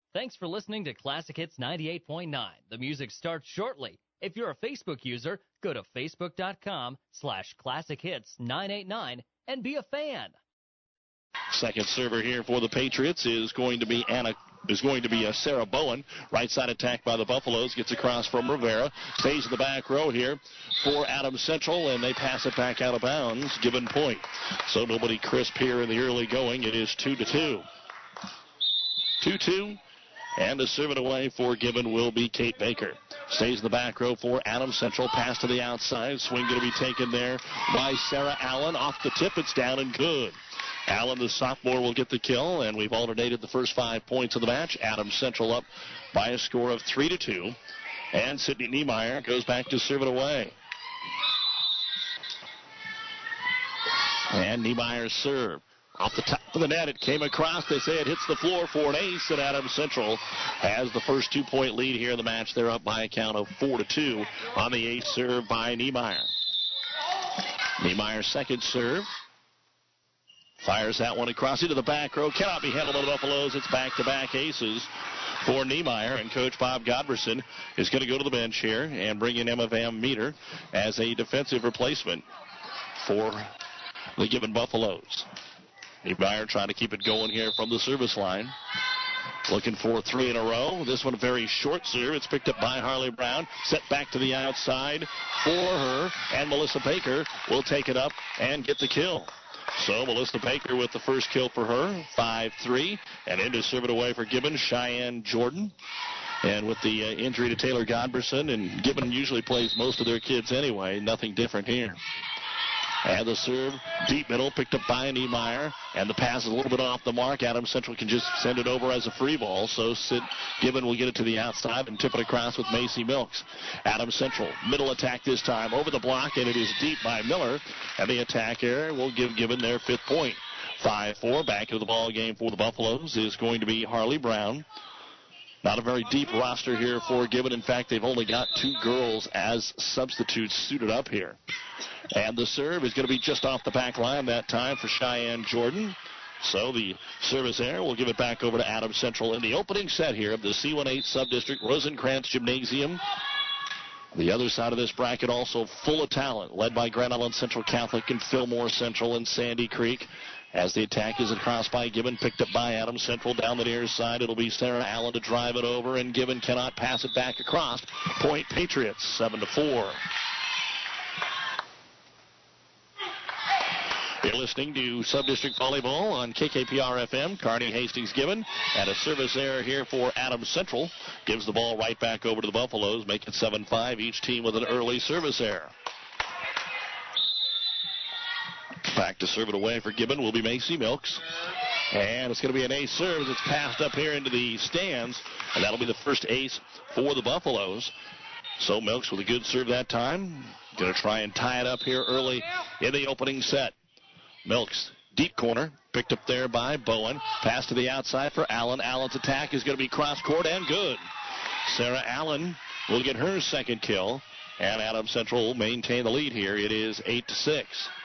Thanks for listening to Classic Hits 98.9. The music starts shortly. If you're a Facebook user, go to facebook.com/ClassicHits989 and be a fan. Second server here for the Patriots is going to be Sarah Bowen. Right side attack by the Buffaloes. Gets across from Rivera. Stays in the back row here for Adams Central, and they pass it back out of bounds. Given point. So nobody crisp here in the early going. It is 2-2. 2-2. And to serve it away for Gibbon will be Kate Baker. Stays in the back row for Adams Central. Pass to the outside. Swing going to be taken there by Sarah Allen. Off the tip, it's down and good. Allen, the sophomore, will get the kill, and we've alternated the first 5 points of the match. Adams Central up by a score of 3-2. And Sydney Niemeyer goes back to serve it away. And Niemeyer's serve. Off the top of the net, it came across. They say it hits the floor for an ace, and Adams Central has the first 2-point lead here in the match. They're up by a count of 4-2 on the ace serve by Niemeyer. Niemeyer's second serve. Fires that one across into the back row. Cannot be handled by the Buffaloes. It's back-to-back aces for Niemeyer. And Coach Bob Godberson is going to go to the bench here and bring in Emma Van Meter as a defensive replacement for the Gibbon Buffaloes. Niemeyer trying to keep it going here from the service line. Looking for 3 in a row. This one a very short serve. It's picked up by Harley Brown. Set back to the outside for her. And Melissa Baker will take it up and get the kill. So Melissa Baker with the first kill for her, 5-3. And in to serve it away for Gibbon, Cheyenne Jordan. And with the injury to Taylor Godberson, and Gibbon usually plays most of their kids anyway, nothing different here. And the serve, deep middle, picked up by Niemeyer. And the pass is a little bit off the mark. Adams Central can just send it over as a free ball. So Gibbon will get it to the outside and tip it across with Macy Milks. Adams Central, middle attack this time, over the block, and it is deep by Miller. And the attack error will give Gibbon their 5th point. 5-4, back into the ball game for the Buffaloes is going to be Harley Brown. Not a very deep roster here for Gibbon. In fact, they've only got 2 girls as substitutes suited up here. And the serve is going to be just off the back line that time for Cheyenne Jordan. So the service error will give it back over to Adams Central in the opening set here of the C18 Subdistrict Rosencrantz Gymnasium. The other side of this bracket also full of talent, led by Grand Island Central Catholic and Fillmore Central and Sandy Creek. As the attack is across by Gibbon, picked up by Adams Central down the near side. It'll be Sarah Allen to drive it over, and Gibbon cannot pass it back across. Point Patriots, 7-4. You're listening to Subdistrict Volleyball on KKPR-FM, Kearney Hastings Gibbon, and a service error here for Adams Central. Gives the ball right back over to the Buffaloes, make it 7-5, each team with an early service error. Back to serve it away for Gibbon will be Macy Milks. And it's going to be an ace serve as it's passed up here into the stands. And that'll be the first ace for the Buffaloes. So Milks with a good serve that time. Going to try and tie it up here early in the opening set. Milks, deep corner, picked up there by Bowen. Pass to the outside for Allen. Allen's attack is going to be cross court and good. Sarah Allen will get her second kill. And Adams Central will maintain the lead here. It is 8-6.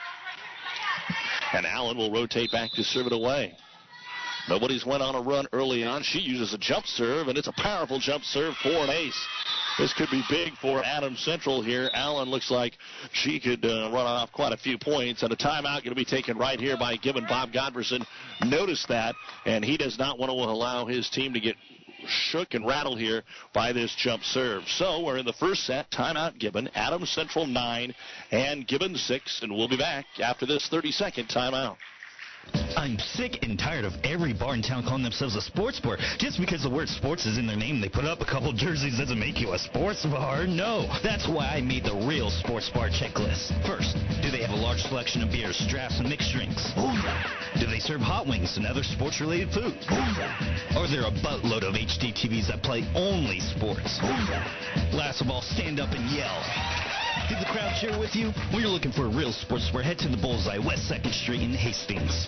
And Allen will rotate back to serve it away. Nobody's went on a run early on. She uses a jump serve, and it's a powerful jump serve for an ace. This could be big for Adams Central here. Allen looks like she could run off quite a few points. And a timeout going to be taken right here by Gibbon. Bob Godberson noticed that, and he does not want to allow his team to get shook and rattled here by this jump serve. So we're in the first set. Timeout Gibbon. Adams Central 9 and Gibbon 6. And we'll be back after this 30-second timeout. I'm sick and tired of every bar in town calling themselves a sports bar. Just because the word sports is in their name, they put up a couple jerseys doesn't make you a sports bar. No, that's why I made the real sports bar checklist. First, do they have a large selection of beers, drafts, and mixed drinks? Do they serve hot wings and other sports-related food? Are there a buttload of HD TVs that play only sports? Last of all, stand up and yell. Did the crowd cheer with you? When you're looking for a real sports bar, head to the Bullseye, West 2nd Street in Hastings.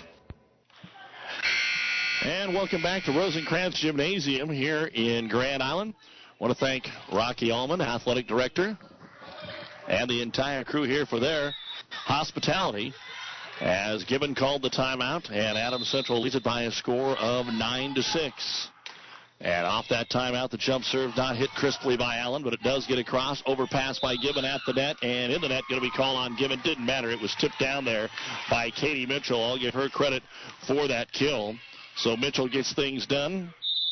And welcome back to Rosencrantz Gymnasium here in Grand Island. I want to thank Rocky Allman, Athletic Director, and the entire crew here for their hospitality. As Gibbon called the timeout, and Adams Central leads it by a score of 9-6. And off that timeout, the jump serve not hit crisply by Allen, but it does get across. Overpass by Gibbon at the net, and in the net going to be called on Gibbon. Didn't matter. It was tipped down there by Katie Mitchell. I'll give her credit for that kill. So Mitchell gets things done.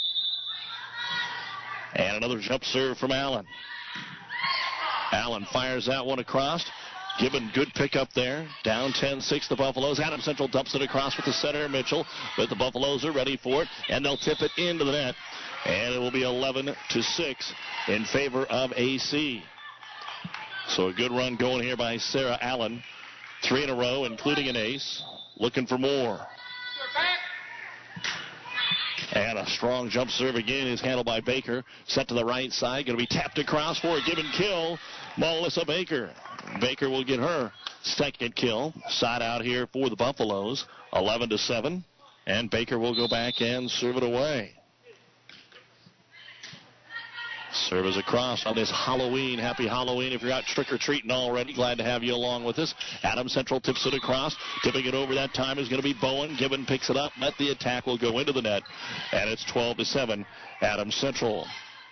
And another jump serve from Allen. Allen fires that one across. Gibbon, good pickup there. Down 10-6 the Buffaloes. Adams Central dumps it across with the center, Mitchell. But the Buffaloes are ready for it, and they'll tip it into the net. And it will be 11-6 in favor of AC. So a good run going here by Sarah Allen. 3 in a row, including an ace. Looking for more. And a strong jump serve again is handled by Baker. Set to the right side. Going to be tapped across for a Gibbon kill. Melissa Baker. Baker will get her second kill. Side out here for the Buffaloes. 11-7. And Baker will go back and serve it away. Serve is across on this Halloween. Happy Halloween. If you're out trick-or-treating already, glad to have you along with us. Adams Central tips it across. Tipping it over that time is going to be Bowen. Gibbon picks it up, but the attack will go into the net. And it's 12-7, Adams Central.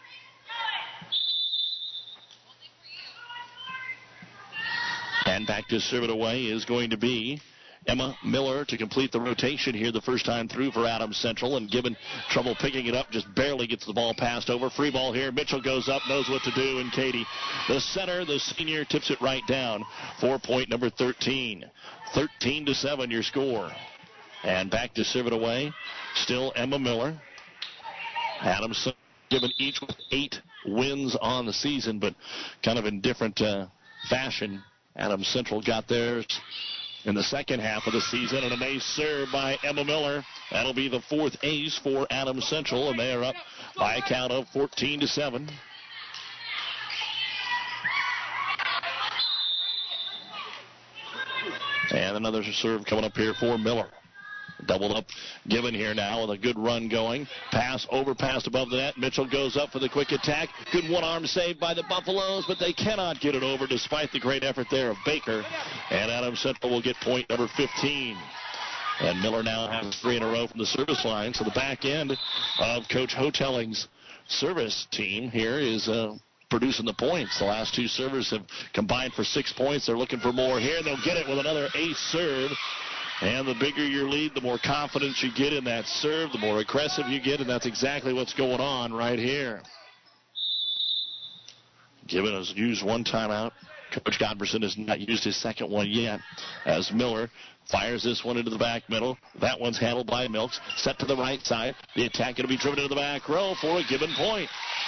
And back to serve it away is going to be Emma Miller to complete the rotation here the first time through for Adams Central. And Gibbon trouble picking it up, just barely gets the ball passed over. Free ball here. Mitchell goes up, knows what to do, and Katie, the center, the senior, tips it right down for point number 13. 13-7 your score. And back to serve it away. Still Emma Miller. Adams Central, Gibbon each with 8 wins on the season, but kind of in different fashion. Adams Central got theirs in the second half of the season, and an ace serve by Emma Miller. That'll be the 4th ace for Adams Central, and they are up by a count of 14-7. And another serve coming up here for Miller. Doubled up Gibbon here now with a good run going. Pass, overpass above the net. Mitchell goes up for the quick attack. Good one-arm save by the Buffaloes, but they cannot get it over despite the great effort there of Baker. And Adams Central will get point number 15. And Miller now has 3 in a row from the service line. So the back end of Coach Hotelling's service team here is producing the points. The last 2 servers have combined for 6 points. They're looking for more here. They'll get it with another ace serve. And the bigger your lead, the more confidence you get in that serve, the more aggressive you get, and that's exactly what's going on right here. Gibbon has used 1 timeout. Coach Godberson has not used his second one yet, as Miller fires this one into the back middle. That one's handled by Milks. Set to the right side. The attack going to be driven into the back row for a Gibbon point.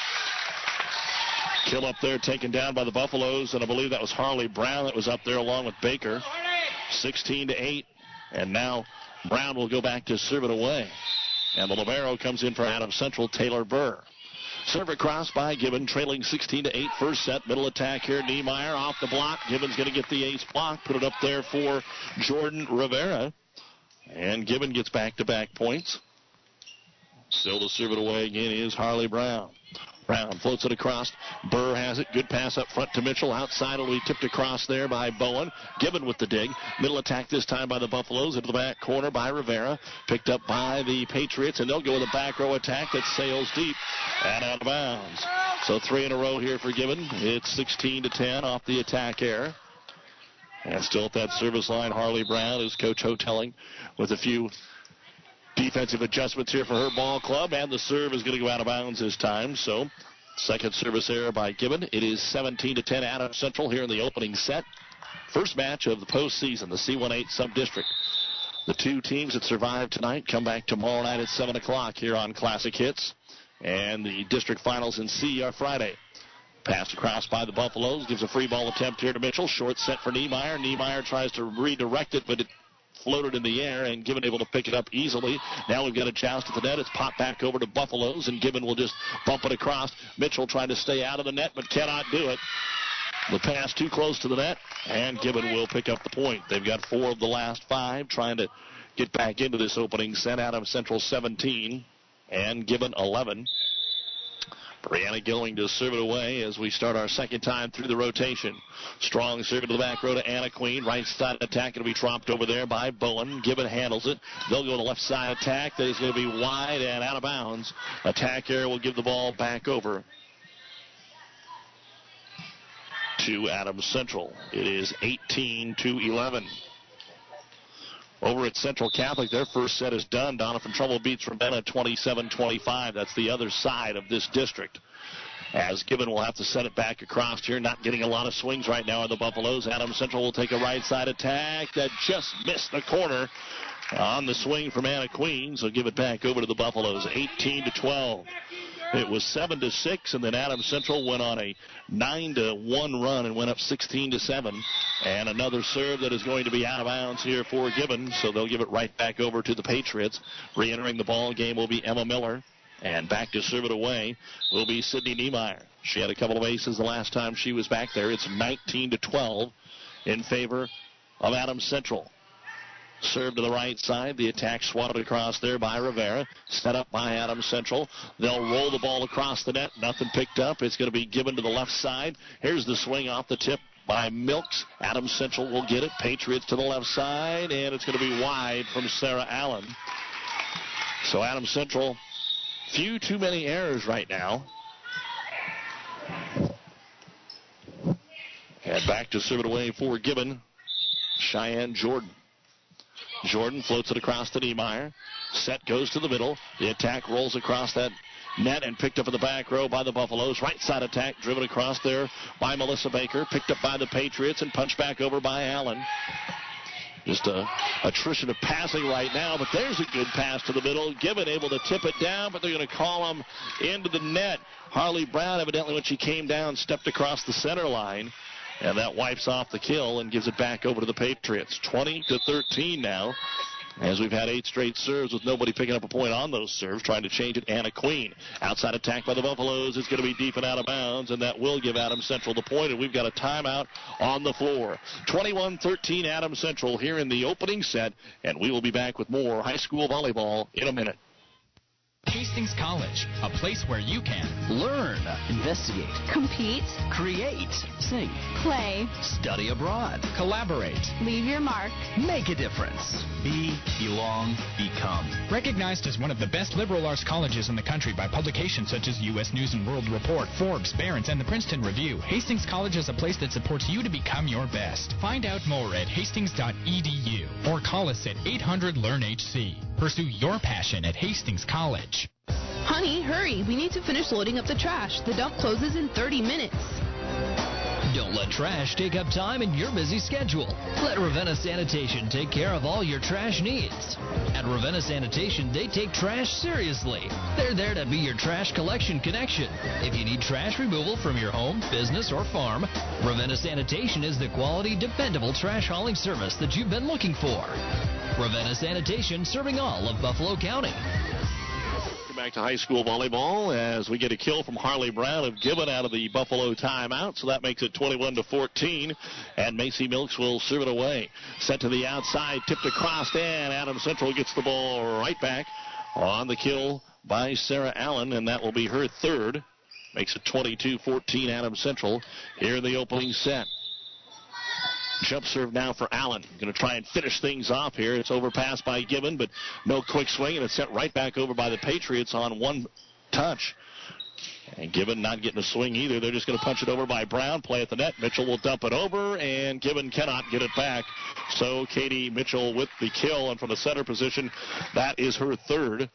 Kill up there taken down by the Buffaloes, and I believe that was Harley Brown that was up there along with Baker. 16-8. And now Brown will go back to serve it away. And the libero comes in for Adams Central, Taylor Burr. Serve across by Gibbon, trailing 16-8 first set. Middle attack here, Niemeyer off the block. Gibbon's going to get the ace block, put it up there for Jordan Rivera. And Gibbon gets back-to-back points. Still to serve it away again is Harley Brown. Brown floats it across. Burr has it. Good pass up front to Mitchell. Outside will be tipped across there by Bowen. Gibbon with the dig. Middle attack this time by the Buffaloes. Into the back corner by Rivera. Picked up by the Patriots, and they'll go with a back row attack that sails deep and out of bounds. So 3 in a row here for Gibbon. It's 16-10 off the attack error. And still at that service line, Harley Brown is Coach Hotelling with a few defensive adjustments here for her ball club, and the serve is going to go out of bounds this time. So, second service error by Gibbon. It is 17-10 Adams Central here in the opening set. First match of the postseason, the C18 sub-district. The 2 teams that survived tonight come back tomorrow night at 7 o'clock here on Classic Hits. And the district finals in C are Friday. Pass across by the Buffaloes. Gives a free ball attempt here to Mitchell. Short set for Niemeyer. Niemeyer tries to redirect it, but it floated in the air, and Gibbon able to pick it up easily. Now we've got a joust at the net. It's popped back over to Buffaloes, and Gibbon will just bump it across. Mitchell trying to stay out of the net, but cannot do it. The pass too close to the net, and Gibbon will pick up the point. They've got 4 of the last 5 trying to get back into this opening set. Adams Central 17 and Gibbon 11. Brianna Gilling to serve it away as we start our second time through the rotation. Strong serve to the back row to Anna Queen. Right side attack going to be dropped over there by Bowen. Gibbon handles it. They'll go to left side attack. That is going to be wide and out of bounds. Attack here will give the ball back over to Adams Central. It is 18-11. Over at Central Catholic, their first set is done. Doniphan Trumbull beats Ravenna 27-25. That's the other side of this district. As Gibbon will have to set it back across here. Not getting a lot of swings right now on the Buffaloes. Adams Central will take a right side attack that just missed the corner on the swing from Anna Queen. So give it back over to the Buffaloes. 18-12. It was 7-6, and then Adams Central went on a 9-1 run and went up 16-7. And another serve that is going to be out of bounds here for Gibbon, so they'll give it right back over to the Patriots. Re-entering the ball game will be Emma Miller, and back to serve it away will be Sydney Niemeyer. She had a couple of aces the last time she was back there. It's 19-12 in favor of Adams Central. Serve to the right side. The attack swatted across there by Rivera. Set up by Adams Central. They'll roll the ball across the net. Nothing picked up. It's going to be given to the left side. Here's the swing off the tip by Milks. Adams Central will get it. Patriots to the left side, and it's going to be wide from Sarah Allen. So Adams Central, few too many errors right now. And back to serve it away for Gibbon, Cheyenne Jordan. Jordan floats it across to Niemeyer. Set goes to the middle. The attack rolls across that net and picked up in the back row by the Buffaloes. Right side attack driven across there by Melissa Baker. Picked up by the Patriots and punched back over by Allen. Just a attrition of passing right now, but there's a good pass to the middle. Gibbon able to tip it down, but they're going to call him into the net. Harley Brown, evidently when she came down, stepped across the center line. And that wipes off the kill and gives it back over to the Patriots. 20-13 now, as we've had 8 straight serves with nobody picking up a point on those serves. Trying to change it, Anna Queen. Outside attack by the Buffaloes. It's going to be deep and out of bounds, and that will give Adams Central the point, and we've got a timeout on the floor. 21-13 Adams Central here in the opening set, and we will be back with more high school volleyball in a minute. Hastings College, a place where you can learn, investigate, compete, create, sing, play, study abroad, collaborate, leave your mark, make a difference, be, belong, become. Recognized as one of the best liberal arts colleges in the country by publications such as U.S. News & World Report, Forbes, Barron's, and the Princeton Review, Hastings College is a place that supports you to become your best. Find out more at hastings.edu or call us at 800-LEARN-HC. Pursue your passion at Hastings College. Honey, hurry. We need to finish loading up the trash. The dump closes in 30 minutes. Don't let trash take up time in your busy schedule. Let Ravenna Sanitation take care of all your trash needs. At Ravenna Sanitation, they take trash seriously. They're there to be your trash collection connection. If you need trash removal from your home, business, or farm, Ravenna Sanitation is the quality, dependable trash hauling service that you've been looking for. Ravenna Sanitation, serving all of Buffalo County. Back to high school volleyball as we get a kill from Harley Brown of Gibbon out of the Buffalo timeout. So that makes it 21-14. And Macy Milks will serve it away. Set to the outside, tipped across, and Adams Central gets the ball right back on the kill by Sarah Allen, and that will be her third. Makes it 22-14 Adams Central here in the opening set. Jump serve now for Allen. Going to try and finish things off here. It's overpassed by Gibbon, but no quick swing, and it's sent right back over by the Patriots on one touch. And Gibbon not getting a swing either. They're just going to punch it over by Brown. Play at the net. Mitchell will dump it over, and Gibbon cannot get it back. So Katie Mitchell with the kill, and from the center position, that is her third,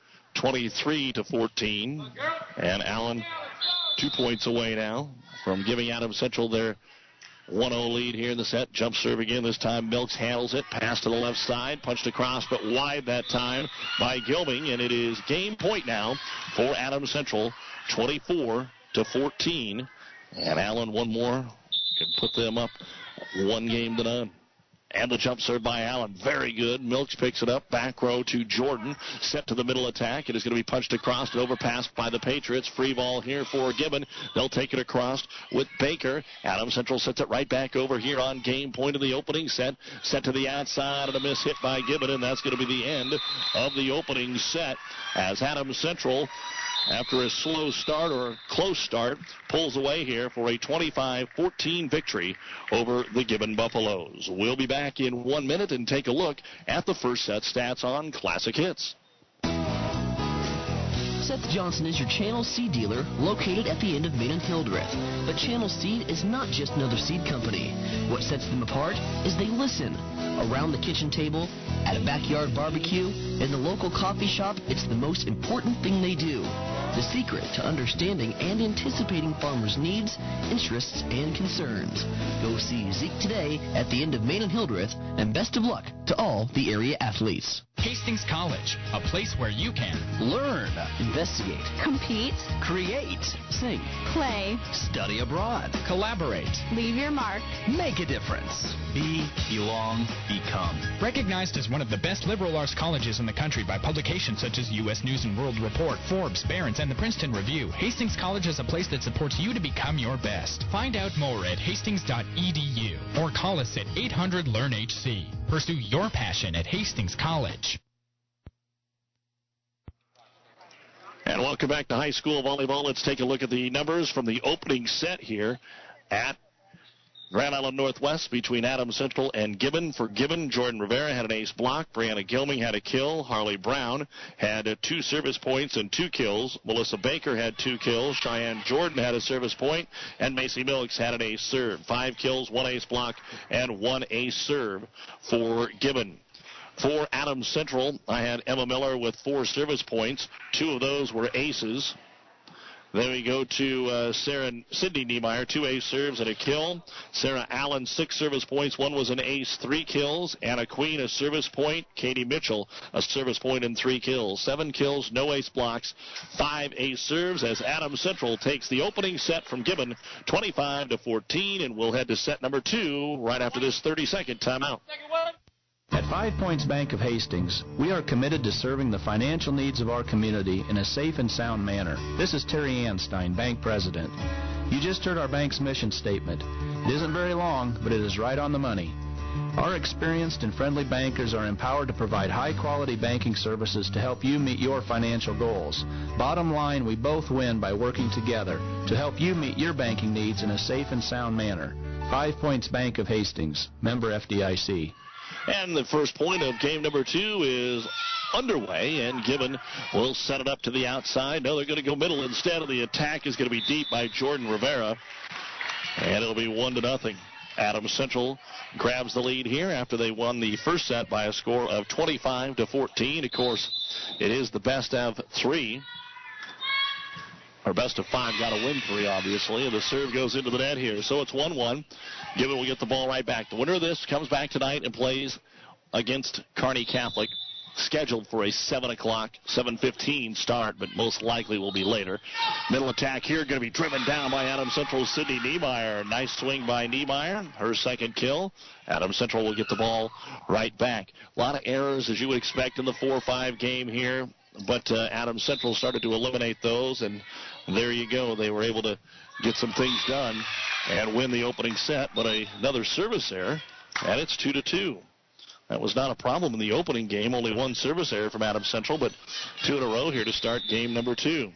23-14. And Allen 2 points away now from giving Adams Central their 1-0 lead here in the set. Jump serve again. This time Milks handles it. Pass to the left side. Punched across, but wide that time by Gilbing. And it is game point now for Adams Central. 24-14. And Allen one more can put them up 1-0. And the jump serve by Allen. Very good. Milks picks it up. Back row to Jordan. Set to the middle attack. It is going to be punched across and overpassed by the Patriots. Free ball here for Gibbon. They'll take it across with Baker. Adams Central sets it right back over here on game point of the opening set. Set to the outside and a miss hit by Gibbon. And that's going to be the end of the opening set as Adams Central after a slow start or a close start, pulls away here for a 25-14 victory over the Gibbon Buffaloes. We'll be back in 1 minute and take a look at the first set stats on Classic Hits. Seth Johnson is your Channel Seed dealer located at the end of Main and Hildreth. But Channel Seed is not just another seed company. What sets them apart is they listen. Around the kitchen table, at a backyard barbecue, in the local coffee shop, it's the most important thing they do. The secret to understanding and anticipating farmers' needs, interests, and concerns. Go see Zeke today at the end of Main and Hildreth, and best of luck to all the area athletes. Hastings College, a place where you can learn, investigate, Compete, create, sing, play, study abroad, collaborate, leave your mark, make a difference. Be, belong, become. Recognized as one of the best liberal arts colleges in the country by publications such as U.S. News and World Report, Forbes, Barron's, and the Princeton Review, Hastings College is a place that supports you to become your best. Find out more at hastings.edu or call us at 800-LEARN-HC. Pursue your passion at Hastings College. And welcome back to high school volleyball. Let's take a look at the numbers from the opening set here at Grand Island Northwest between Adams Central and Gibbon. For Gibbon, Jordan Rivera had an ace block. Brianna Gilming had a kill. Harley Brown had 2 service points and 2 kills. Melissa Baker had 2 kills. Cheyenne Jordan had a service point. And Macy Milks had an ace serve. 5 kills, 1 ace block, and 1 ace serve for Gibbon. For Adams Central, I had Emma Miller with 4 service points. 2 of those were aces. Then we go to Sydney Niemeyer, 2 ace serves and a kill. Sarah Allen, 6 service points. 1 was an ace, 3 kills. Anna Queen, a service point. Katie Mitchell, a service point and 3 kills. 7 kills, no ace blocks, 5 ace serves as Adams Central takes the opening set from Gibbon, 25-14, and we'll head to set number 2 right after this 30-second timeout. At 5 Points Bank of Hastings, we are committed to serving the financial needs of our community in a safe and sound manner. This is Terry Anstein, Bank President. You just heard our bank's mission statement. It isn't very long, but it is right on the money. Our experienced and friendly bankers are empowered to provide high-quality banking services to help you meet your financial goals. Bottom line, we both win by working together to help you meet your banking needs in a safe and sound manner. 5 Points Bank of Hastings, member FDIC. And the first point of game number 2 is underway, and Gibbon will set it up to the outside. No, they're going to go middle instead, and the attack is going to be deep by Jordan Rivera. And it'll be 1-0. Adams Central grabs the lead here after they won the first set by a score of 25-14. Of course, it is the best of 3. Or best of 5, got to win 3, obviously. And the serve goes into the net here. So it's 1-1. Gibbon will get the ball right back. The winner of this comes back tonight and plays against Kearney Catholic, scheduled for a 7 o'clock, 7:15 start, but most likely will be later. Middle attack here, going to be driven down by Adams Central's Sydney Niemeyer. Nice swing by Niemeyer, her second kill. Adams Central will get the ball right back. A lot of errors, as you would expect in the 4-5 game here. But Adams Central started to eliminate those, and there you go. They were able to get some things done and win the opening set. But another service error, and it's 2-2. That was not a problem in the opening game. Only 1 service error from Adams Central, but 2 in a row here to start game number 2.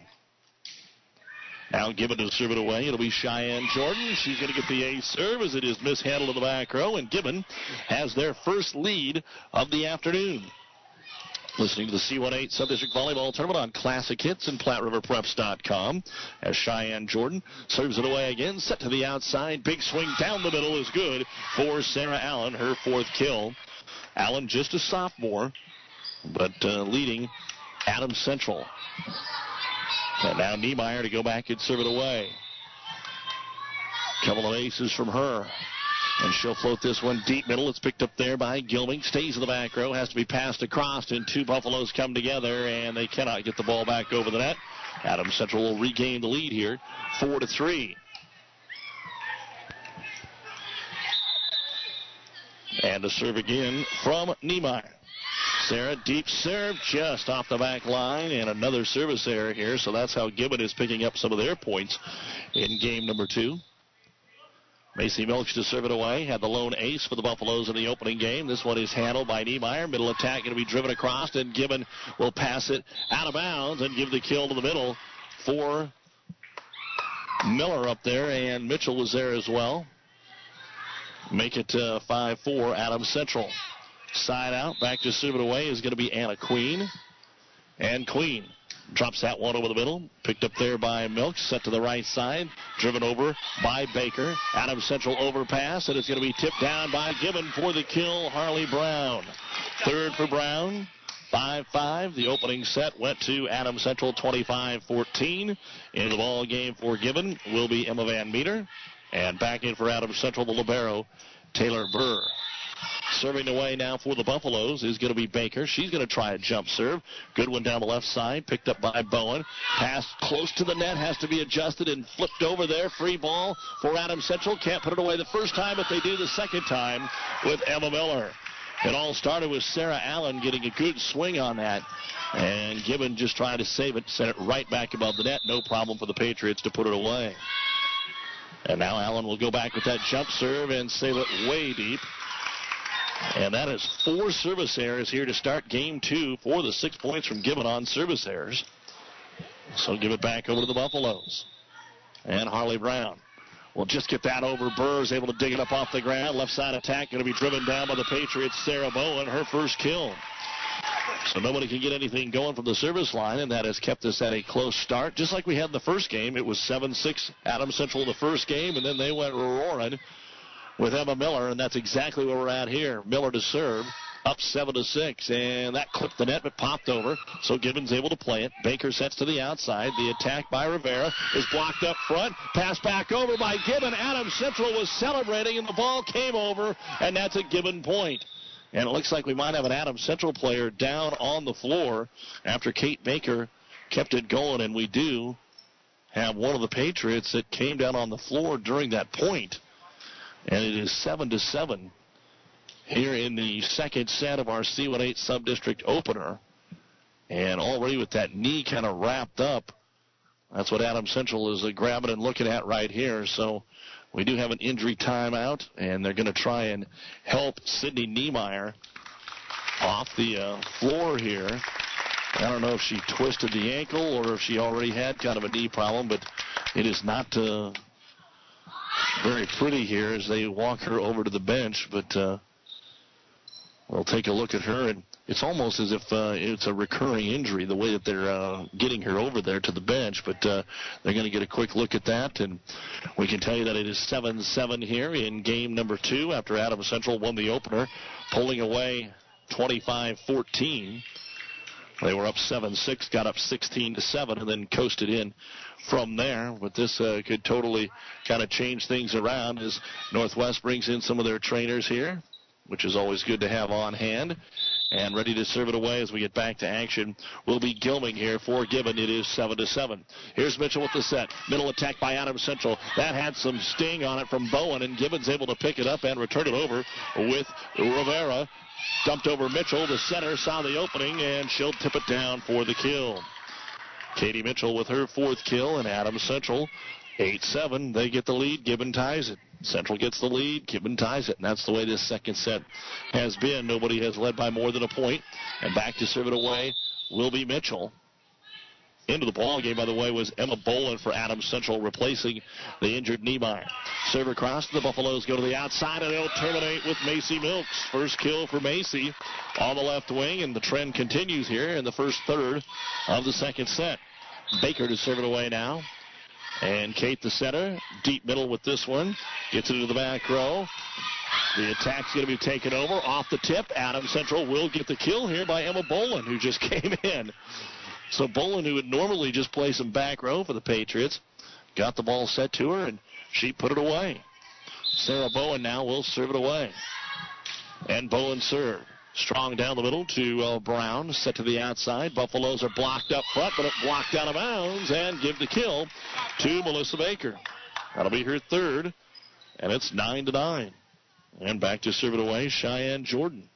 Now Gibbon to serve it away. It'll be Cheyenne Jordan. She's going to get the ace serve as it is mishandled in the back row, and Gibbon has their first lead of the afternoon. Listening to the C18 Sub-District Volleyball Tournament on Classic Hits and PlatteRiverPreps.com as Cheyenne Jordan serves it away again, set to the outside. Big swing down the middle is good for Sarah Allen, her 4th kill. Allen just a sophomore, but leading Adams Central. And now Niemeyer to go back and serve it away. Couple of aces from her. And she'll float this one deep middle. It's picked up there by Gilming. Stays in the back row. Has to be passed across, and 2 Buffaloes come together, and they cannot get the ball back over the net. Adams Central will regain the lead here, 4-3. And a serve again from Niemeyer. Sarah, deep serve just off the back line, and another service error here. So that's how Gibbon is picking up some of their points in game number 2. Macy Milks to serve it away. Had the lone ace for the Buffaloes in the opening game. This one is handled by Niemeyer. Middle attack going to be driven across, and Gibbon will pass it out of bounds and give the kill to the middle for Miller up there, and Mitchell was there as well. Make it 5-4 Adams Central. Side out, back to serve it away is going to be Anna Queen. And Queen drops that one over the middle. Picked up there by Milks. Set to the right side. Driven over by Baker. Adams Central overpass. And it's going to be tipped down by Gibbon for the kill, Harley Brown. Third for Brown. 5-5. The opening set went to Adams Central 25-14. In the ball game for Gibbon will be Emma Van Meter. And back in for Adams Central, the libero, Taylor Burr. Serving away now for the Buffaloes is going to be Baker. She's going to try a jump serve. Good one down the left side. Picked up by Bowen. Pass close to the net. Has to be adjusted and flipped over there. Free ball for Adams Central. Can't put it away the first time, but they do the second time with Emma Miller. It all started with Sarah Allen getting a good swing on that. And Gibbon just trying to save it. Sent it right back above the net. No problem for the Patriots to put it away. And now Allen will go back with that jump serve and save it way deep. And that is 4 service errors here to start game 2 for the 6 points from Gibbon on service errors. So give it back over to the Buffaloes. And Harley Brown will just get that over. Burr is able to dig it up off the ground. Left side attack going to be driven down by the Patriots. Sarah Bowen, her first kill. So nobody can get anything going from the service line, and that has kept us at a close start. Just like we had in the first game, it was 7-6 Adams Central in the first game, and then they went roaring with Emma Miller, and that's exactly where we're at here. Miller to serve, up 7-6, and that clipped the net but popped over, so Gibbons able to play it. Baker sets to the outside. The attack by Rivera is blocked up front. Pass back over by Gibbon. Adams Central was celebrating, and the ball came over, and that's a Gibbon point. And it looks like we might have an Adams Central player down on the floor after Kate Baker kept it going, and we do have one of the Patriots that came down on the floor during that point. And it is 7-7 here in the second set of our C18 sub-district opener. And already with that knee kind of wrapped up, that's what Adams Central is grabbing and looking at right here. So we do have an injury timeout, and they're going to try and help Sydney Niemeyer off the floor here. I don't know if she twisted the ankle or if she already had kind of a knee problem, but it is not very pretty here as they walk her over to the bench, but we'll take a look at her, and it's almost as if it's a recurring injury, the way that they're getting her over there to the bench, but they're going to get a quick look at that, and we can tell you that it is 7-7 here in game number 2 after Adams Central won the opener, pulling away 25-14. They were up 7-6, got up 16-7, and then coasted in from there. But this could totally kind of change things around as Northwest brings in some of their trainers here, which is always good to have on hand. And ready to serve it away as we get back to action will be Gilming here for Gibbon. It is 7-7. Here's Mitchell with the set. Middle attack by Adams Central. That had some sting on it from Bowen, and Gibbon's able to pick it up and return it over with Rivera. Dumped over Mitchell. The center saw the opening, and she'll tip it down for the kill. Katie Mitchell with her 4th kill, and Adams Central 8-7. They get the lead. Gibbon ties it. Central gets the lead. Gibbon ties it. And that's the way this second set has been. Nobody has led by more than a point. And back to serve it away will be Mitchell. Into the ball game, by the way, was Emma Boland for Adams Central, replacing the injured Niemeyer. Serve across. The Buffaloes go to the outside, and they'll terminate with Macy Milks. First kill for Macy on the left wing, and the trend continues here in the first third of the second set. Baker to serve it away now. And Kate, the center, deep middle with this one. Gets it into the back row. The attack's going to be taken over off the tip. Adams Central will get the kill here by Emma Boland, who just came in. So Boland, who would normally just play some back row for the Patriots, got the ball set to her, and she put it away. Sarah Bowen now will serve it away. And Bowen serve. Strong down the middle to Brown, set to the outside. Buffaloes are blocked up front, but it blocked out of bounds, and give the kill to Melissa Baker. That'll be her 3rd, and it's 9-9. And back to serve it away, Cheyenne Jordan.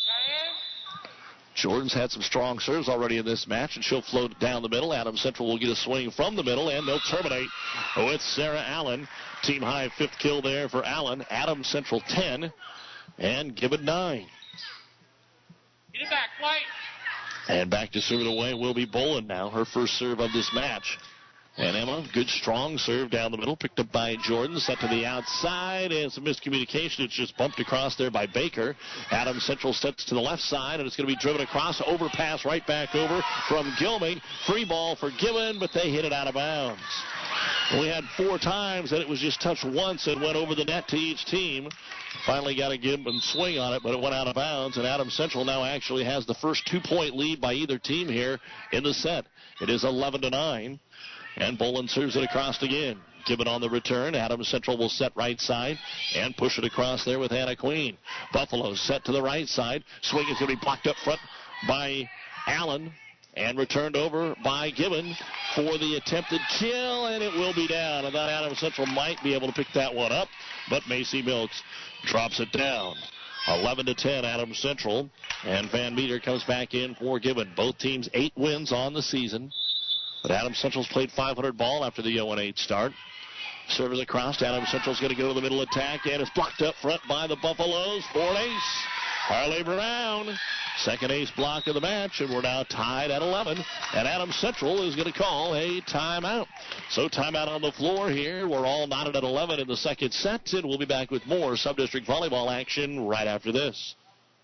Jordan's had some strong serves already in this match, and she'll float it down the middle. Adams Central will get a swing from the middle, and they'll terminate with Sarah Allen. Team high 5th kill there for Allen. Adams Central 10, and Gibbon 9. Get it back, White. And back to serve it away will be Boland now, her first serve of this match. And Emma, good strong serve down the middle, picked up by Jordan, set to the outside, and some miscommunication. It's just bumped across there by Baker. Adams Central sets to the left side, and it's going to be driven across, overpass right back over from Gilming. Free ball for Gibbon, but they hit it out of bounds. We had 4 times that it was just touched once and went over the net to each team. Finally got a Gibbon swing on it, but it went out of bounds, and Adams Central now actually has the first 2-point lead by either team here in the set. It is 11-9. And Bolin serves it across again. Gibbon on the return. Adams Central will set right side and push it across there with Anna Queen. Buffalo set to the right side. Swing is going to be blocked up front by Allen and returned over by Gibbon for the attempted kill, and it will be down. I thought Adams Central might be able to pick that one up, but Macy Milks drops it down. 11-10 Adams Central, and Van Meter comes back in for Gibbon. Both teams 8 wins on the season. But Adams Central's played 500 ball after the 0-8 start. Serves across. Adams Central's going to go to the middle attack, and it's blocked up front by the Buffaloes for an ace. Harley Brown, second ace block of the match, and we're now tied at 11. And Adams Central is going to call a timeout. So timeout on the floor here. We're all knotted at 11 in the second set, and we'll be back with more sub-district volleyball action right after this.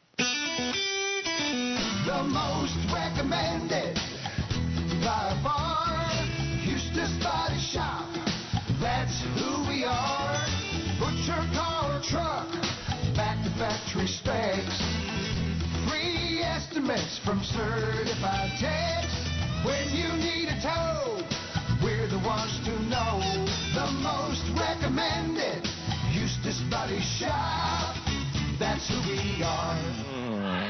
The most recommended by far, Eustace Body Shop, that's who we are. Put your car or truck back to factory specs. Free estimates from certified techs. When you need a tow, we're the ones to know. The most recommended Eustace Body Shop, that's who we are.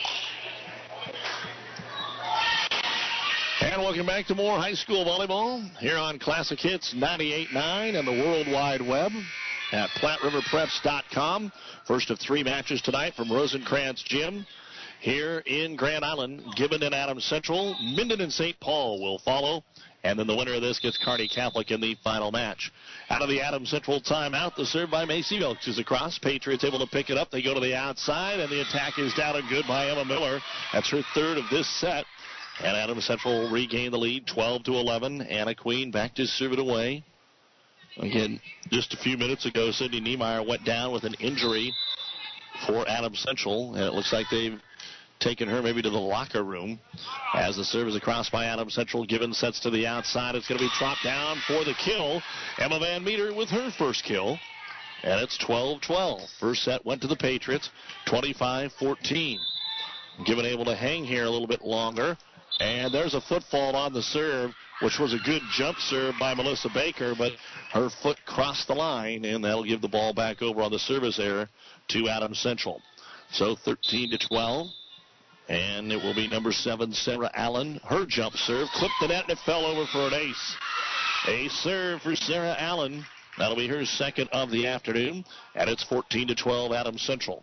And welcome back to more high school volleyball here on Classic Hits 98.9 and the World Wide Web at PlatteRiverPreps.com. First of 3 matches tonight from Rosencrantz Gym here in Grand Island. Gibbon and Adams Central. Minden and St. Paul will follow. And then the winner of this gets Kearney Catholic in the final match. Out of the Adams Central timeout, the serve by Macy Milks is across. Patriots able to pick it up. They go to the outside, and the attack is down and good by Emma Miller. That's her 3rd of this set. And Adams Central will regain the lead, 12-11. Anna Queen back to serve it away. Again, just a few minutes ago, Sydney Niemeyer went down with an injury for Adams Central, and it looks like they've taken her maybe to the locker room. As the serve is across by Adams Central, Gibbon sets to the outside. It's going to be dropped down for the kill. Emma Van Meter with her first kill, and it's 12-12. First set went to the Patriots, 25-14. Gibbon able to hang here a little bit longer. And there's a foot fault on the serve, which was a good jump serve by Melissa Baker, but her foot crossed the line, and that'll give the ball back over on the service error to Adams Central. So 13-12, and it will be number 7, Sarah Allen. Her jump serve clipped the net, and it fell over for an ace. Ace serve for Sarah Allen. That'll be her 2nd of the afternoon, and it's 14-12 Adams Central.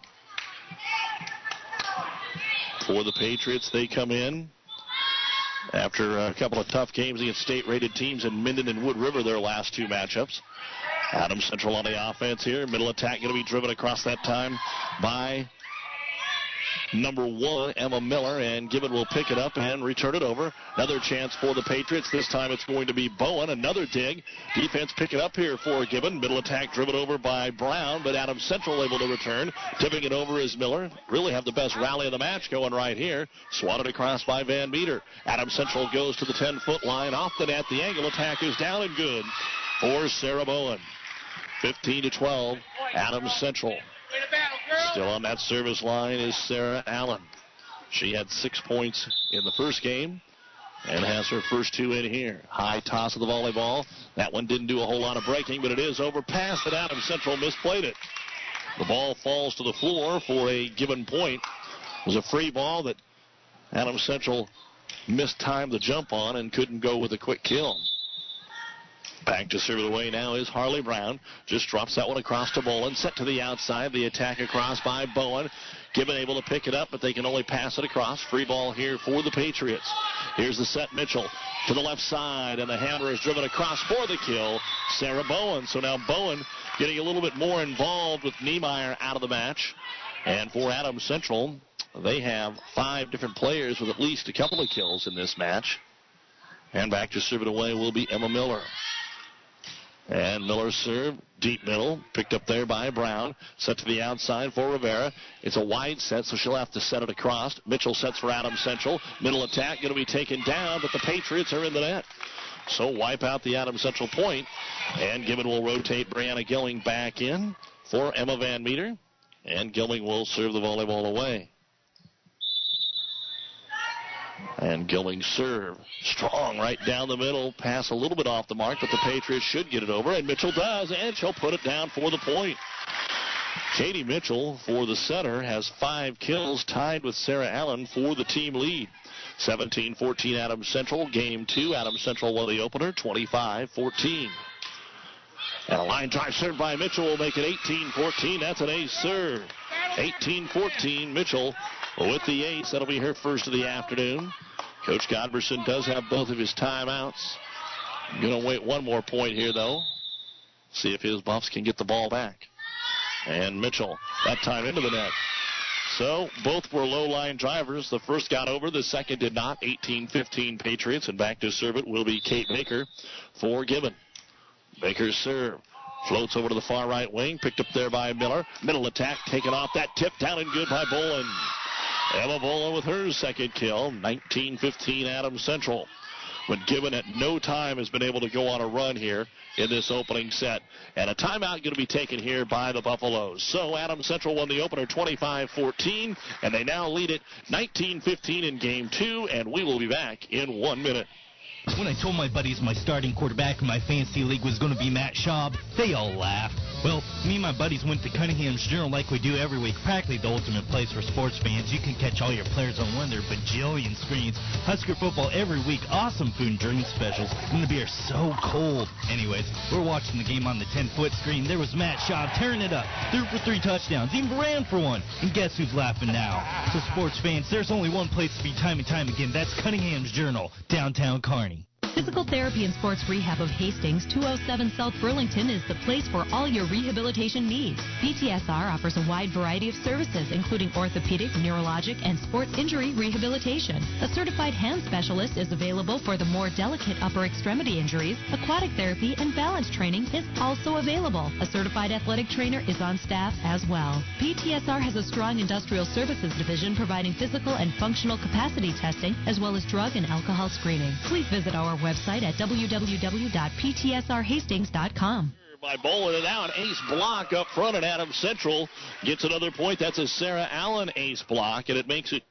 For the Patriots, they come in after a couple of tough games against state-rated teams in Minden and Wood River, their last 2 matchups. Adams Central on the offense here. Middle attack going to be driven across that time by number 1, Emma Miller, and Gibbon will pick it up and return it over. Another chance for the Patriots. This time it's going to be Bowen. Another dig. Defense pick it up here for Gibbon. Middle attack driven over by Brown, but Adams Central able to return. Tipping it over is Miller. Really have the best rally of the match going right here. Swatted across by Van Meter. Adams Central goes to the 10-foot line. Off the net. The angle attack is down and good for Sarah Bowen. 15-12, Adams Central. Still on that service line is Sarah Allen. She had 6 points in the first game and has her first 2 in here. High toss of the volleyball. That one didn't do a whole lot of breaking, but it is overpassed, and Adams Central misplayed it. The ball falls to the floor for a given point. It was a free ball that Adams Central mistimed the jump on and couldn't go with a quick kill. Back to serve it away now is Harley Brown. Just drops that one across to Bolin. Set to the outside. The attack across by Bowen. Gibbon able to pick it up, but they can only pass it across. Free ball here for the Patriots. Here's the set. Mitchell to the left side, and the hammer is driven across for the kill. Sarah Bowen. So now Bowen getting a little bit more involved with Niemeyer out of the match. And for Adams Central, they have 5 different players with at least a couple of kills in this match. And back to serve it away will be Emma Miller. And Miller's serve, deep middle, picked up there by Brown. Set to the outside for Rivera. It's a wide set, so she'll have to set it across. Mitchell sets for Adams Central. Middle attack going to be taken down, but the Patriots are in the net. So wipe out the Adams Central point. And Gibbon will rotate Brianna Gilling back in for Emma Van Meter. And Gilling will serve the volleyball away. And Gilling serve. Strong right down the middle. Pass a little bit off the mark, but the Patriots should get it over. And Mitchell does, and she'll put it down for the point. Katie Mitchell, for the setter, has 5 kills, tied with Sarah Allen for the team lead. 17-14 Adams Central. Game 2. Adams Central won the opener, 25-14. And a line drive served by Mitchell will make it 18-14. That's an ace serve. 18-14. Mitchell with the ace. That'll be her first of the afternoon. Coach Godberson does have both of his timeouts. Going to wait one more point here, though. See if his Buffs can get the ball back. And Mitchell, that time into the net. So both were low-line drivers. The first got over. The second did not. 18-15 Patriots. And back to serve it will be Kate Baker for Gibbon. Baker's serve. Floats over to the far right wing. Picked up there by Miller. Middle attack taken off that tip. Down and good by Bolin. Emma Bolin with her second kill. 19-15 Adams Central. But Gibbon at no time has been able to go on a run here in this opening set. And a timeout going to be taken here by the Buffaloes. So Adams Central won the opener 25-14. And they now lead it 19-15 in game 2. And we will be back in 1 minute. When I told my buddies my starting quarterback in my fantasy league was going to be Matt Schaub, they all laughed. Well, me and my buddies went to Cunningham's Journal like we do every week, practically the ultimate place for sports fans. You can catch all your players on one of their bajillion screens. Husker football every week, awesome food and drink specials, and the beer so cold. Anyways, we're watching the game on the 10-foot screen. There was Matt Schaub tearing it up, threw for 3 touchdowns, even ran for 1. And guess who's laughing now? So sports fans, there's only one place to be time and time again. That's Cunningham's Journal, downtown Kearney. Physical Therapy and Sports Rehab of Hastings, 207 South Burlington is the place for all your rehabilitation needs. PTSR offers a wide variety of services, including orthopedic, neurologic, and sports injury rehabilitation. A certified hand specialist is available for the more delicate upper extremity injuries. Aquatic therapy and balance training is also available. A certified athletic trainer is on staff as well. PTSR has a strong industrial services division providing physical and functional capacity testing, as well as drug and alcohol screening. Please visit our website at www.ptsrhastings.com. By Bolin, and now an ace block up front, and Adams Central gets another point. That's a Sarah Allen ace block, and it makes it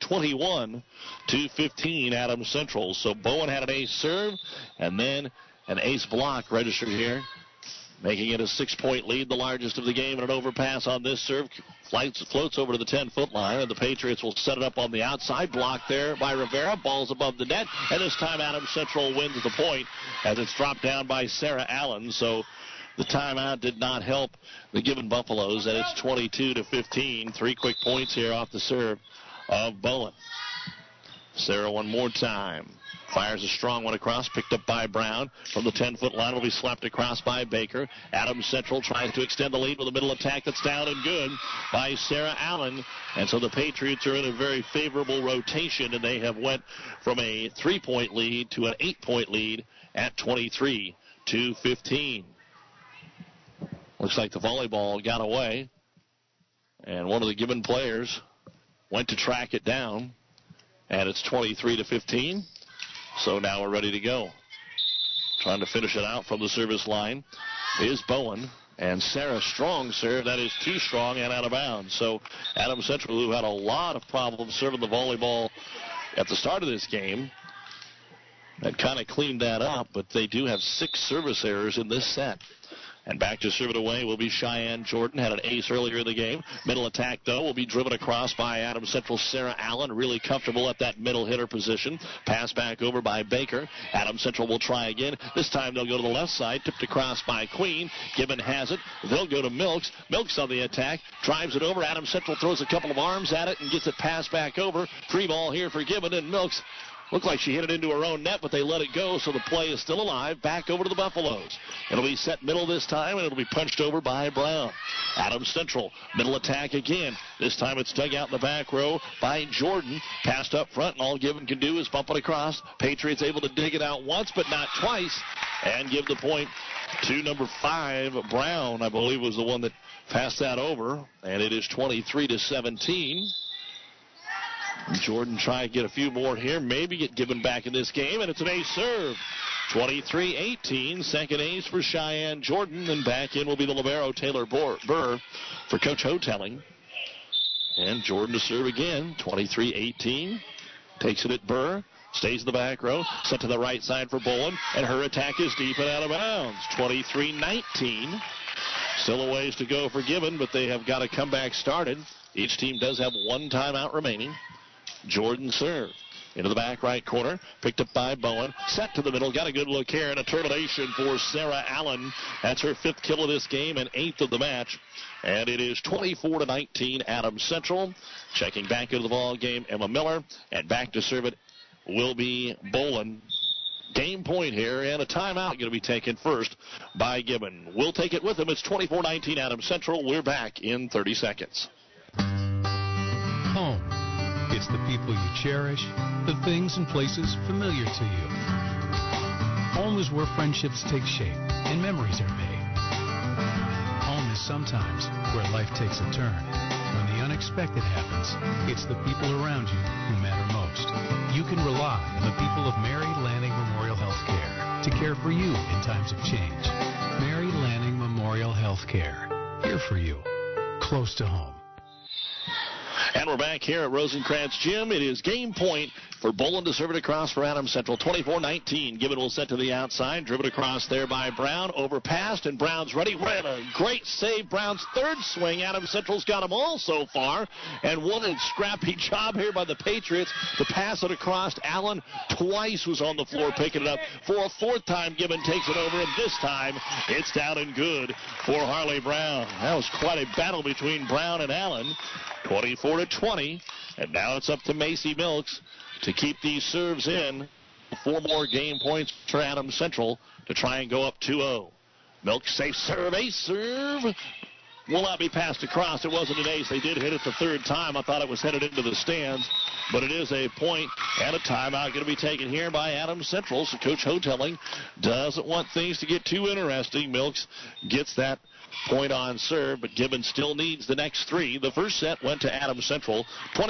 21-15 Adams Central. So Bowen had an ace serve, and then an ace block registered here, making it a 6-point lead, the largest of the game, and an overpass on this serve. Floats over to the 10-foot line, and the Patriots will set it up on the outside. Block there by Rivera. Ball's above the net, and this time Adams Central wins the point as it's dropped down by Sarah Allen. So the timeout did not help the Gibbon Buffaloes, and it's 22-15. 3 quick points here off the serve of Bowen. Sarah one more time. Fires a strong one across, picked up by Brown. From the 10-foot line, will be slapped across by Baker. Adams Central tries to extend the lead with a middle attack that's down and good by Sarah Allen. And so the Patriots are in a very favorable rotation, and they have went from a 3-point lead to an 8-point lead at 23-15. Looks like the volleyball got away, and one of the Gibbon players went to track it down, and it's 23-15. So now we're ready to go. Trying to finish it out from the service line is Bowen. And Sarah Strong serve. That is too strong and out of bounds. So Adams Central, who had a lot of problems serving the volleyball at the start of this game, had kind of cleaned that up. But they do have 6 service errors in this set. And back to serve it away will be Cheyenne Jordan. Had an ace earlier in the game. Middle attack, though, will be driven across by Adams Central Sarah Allen. Really comfortable at that middle hitter position. Pass back over by Baker. Adams Central will try again. This time they'll go to the left side. Tipped across by Queen. Gibbon has it. They'll go to Milks. Milks on the attack. Drives it over. Adams Central throws a couple of arms at it and gets it passed back over. Free ball here for Gibbon, and Milks Looked like she hit it into her own net, but they let it go, so the play is still alive. Back over to the Buffaloes. It'll be set middle this time, and it'll be punched over by Brown. Adams Central, middle attack again. This time it's dug out in the back row by Jordan. Passed up front, and all Gibbon can do is bump it across. Patriots able to dig it out once, but not twice, and give the point to number 5, Brown, I believe, was the one that passed that over, and it is 23-17. Jordan trying to get a few more here, maybe get Gibbon back in this game, and it's an ace serve. 23-18, second ace for Cheyenne Jordan, and back in will be the libero Taylor Burr for Coach Hotelling. And Jordan to serve again, 23-18, takes it at Burr. Stays in the back row, set to the right side for Bolin, and her attack is deep and out of bounds. 23-19. Still a ways to go for Gibbon, but they have got a comeback started. Each team does have one timeout remaining. Jordan serve. Into the back right corner, picked up by Bowen. Set to the middle, got a good look here, and a termination for Sarah Allen. That's her 5th kill of this game and 8th of the match. And it is 24-19 Adams Central. Checking back into the ball game, Emma Miller, and back to serve it will be Bolin. Game point here, and a timeout going to be taken first by Gibbon. We'll take it with them. It's 24-19 Adams Central. We're back in 30 seconds. Home. It's the people you cherish, the things and places familiar to you. Home is where friendships take shape and memories are made. Home is sometimes where life takes a turn. When the unexpected happens, it's the people around you who matter most. You can rely on the people of Mary Lanning Memorial Healthcare to care for you in times of change. Mary Lanning Memorial Healthcare. Here for you. Close to home. And we're back here at Rosencrantz Gym. It is game point for Bolin to serve it across for Adams Central. 24-19. Gibbon will set to the outside. Driven across there by Brown. Overpassed, and Brown's ready. What a great save. Brown's third swing. Adams Central's got them all so far. And what a scrappy job here by the Patriots to pass it across. Allen twice was on the floor picking it up. For a 4th time, Gibbon takes it over, and this time it's down and good for Harley Brown. That was quite a battle between Brown and Allen. 24-20, and now it's up to Macy Milks to keep these serves in. 4 more game points for Adams Central to try and go up 2-0. Milks safe serve, ace serve. Will not be passed across. It wasn't an ace. They did hit it the 3rd time. I thought it was headed into the stands, but it is a point and a timeout going to be taken here by Adams Central. So Coach Hotelling doesn't want things to get too interesting. Milks gets that point on serve, but Gibbon still needs the next 3. The first set went to Adams Central,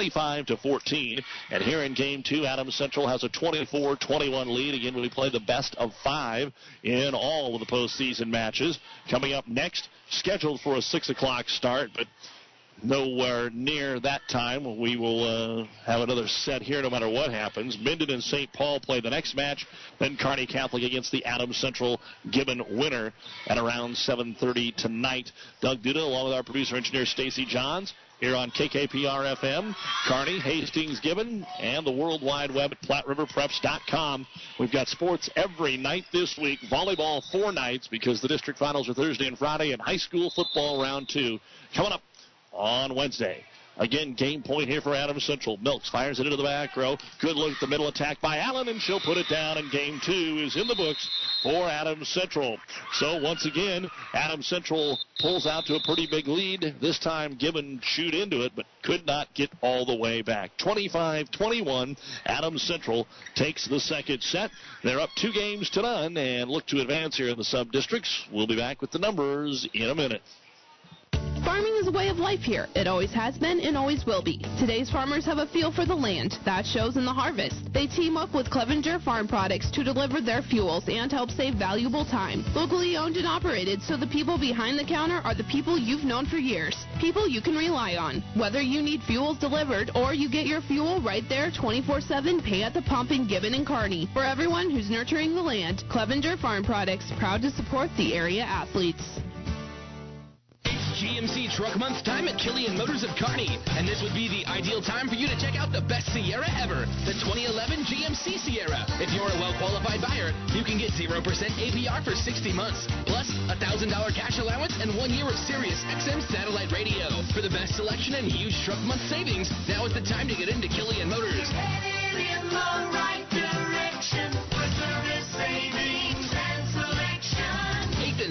25-14. And here in game 2, Adams Central has a 24-21 lead. Again, we play the best of 5 in all of the postseason matches. Coming up next, scheduled for a 6 o'clock start, but nowhere near that time. We will have another set here no matter what happens. Minden and St. Paul play the next match. Then Kearney Catholic against the Adams Central Gibbon winner at around 7:30 tonight. Doug Duda along with our producer-engineer Stacy Johns here on KKPR-FM, Kearney, Hastings, Gibbon, and the World Wide Web at PlatteRiverPreps.com. We've got sports every night this week. Volleyball 4 nights because the district finals are Thursday and Friday, and high school football round 2 coming up on Wednesday. Again, game point here for Adams Central. Milks fires it into the back row. Good look at the middle attack by Allen, and she'll put it down, and game 2 is in the books for Adams Central. So once again, Adams Central pulls out to a pretty big lead. This time Gibbon chewed into it, but could not get all the way back. 25-21, Adams Central takes the second set. They're up 2 games to none and look to advance here in the sub-districts. We'll be back with the numbers in a minute. Farming is a way of life here. It always has been and always will be. Today's farmers have a feel for the land. That shows in the harvest. They team up with Clevenger Farm Products to deliver their fuels and help save valuable time. Locally owned and operated, so the people behind the counter are the people you've known for years. People you can rely on. Whether you need fuels delivered or you get your fuel right there 24/7, pay at the pump in Gibbon and Kearney. For everyone who's nurturing the land, Clevenger Farm Products, proud to support the area athletes. GMC Truck Month time at Killian Motors of Kearney. And this would be the ideal time for you to check out the best Sierra ever, the 2011 GMC Sierra. If you're a well-qualified buyer, you can get 0% APR for 60 months, plus a $1,000 cash allowance and 1 year of Sirius XM satellite radio. For the best selection and huge Truck Month savings, now is the time to get into Killian Motors. Hey,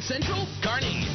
Central, Kearney.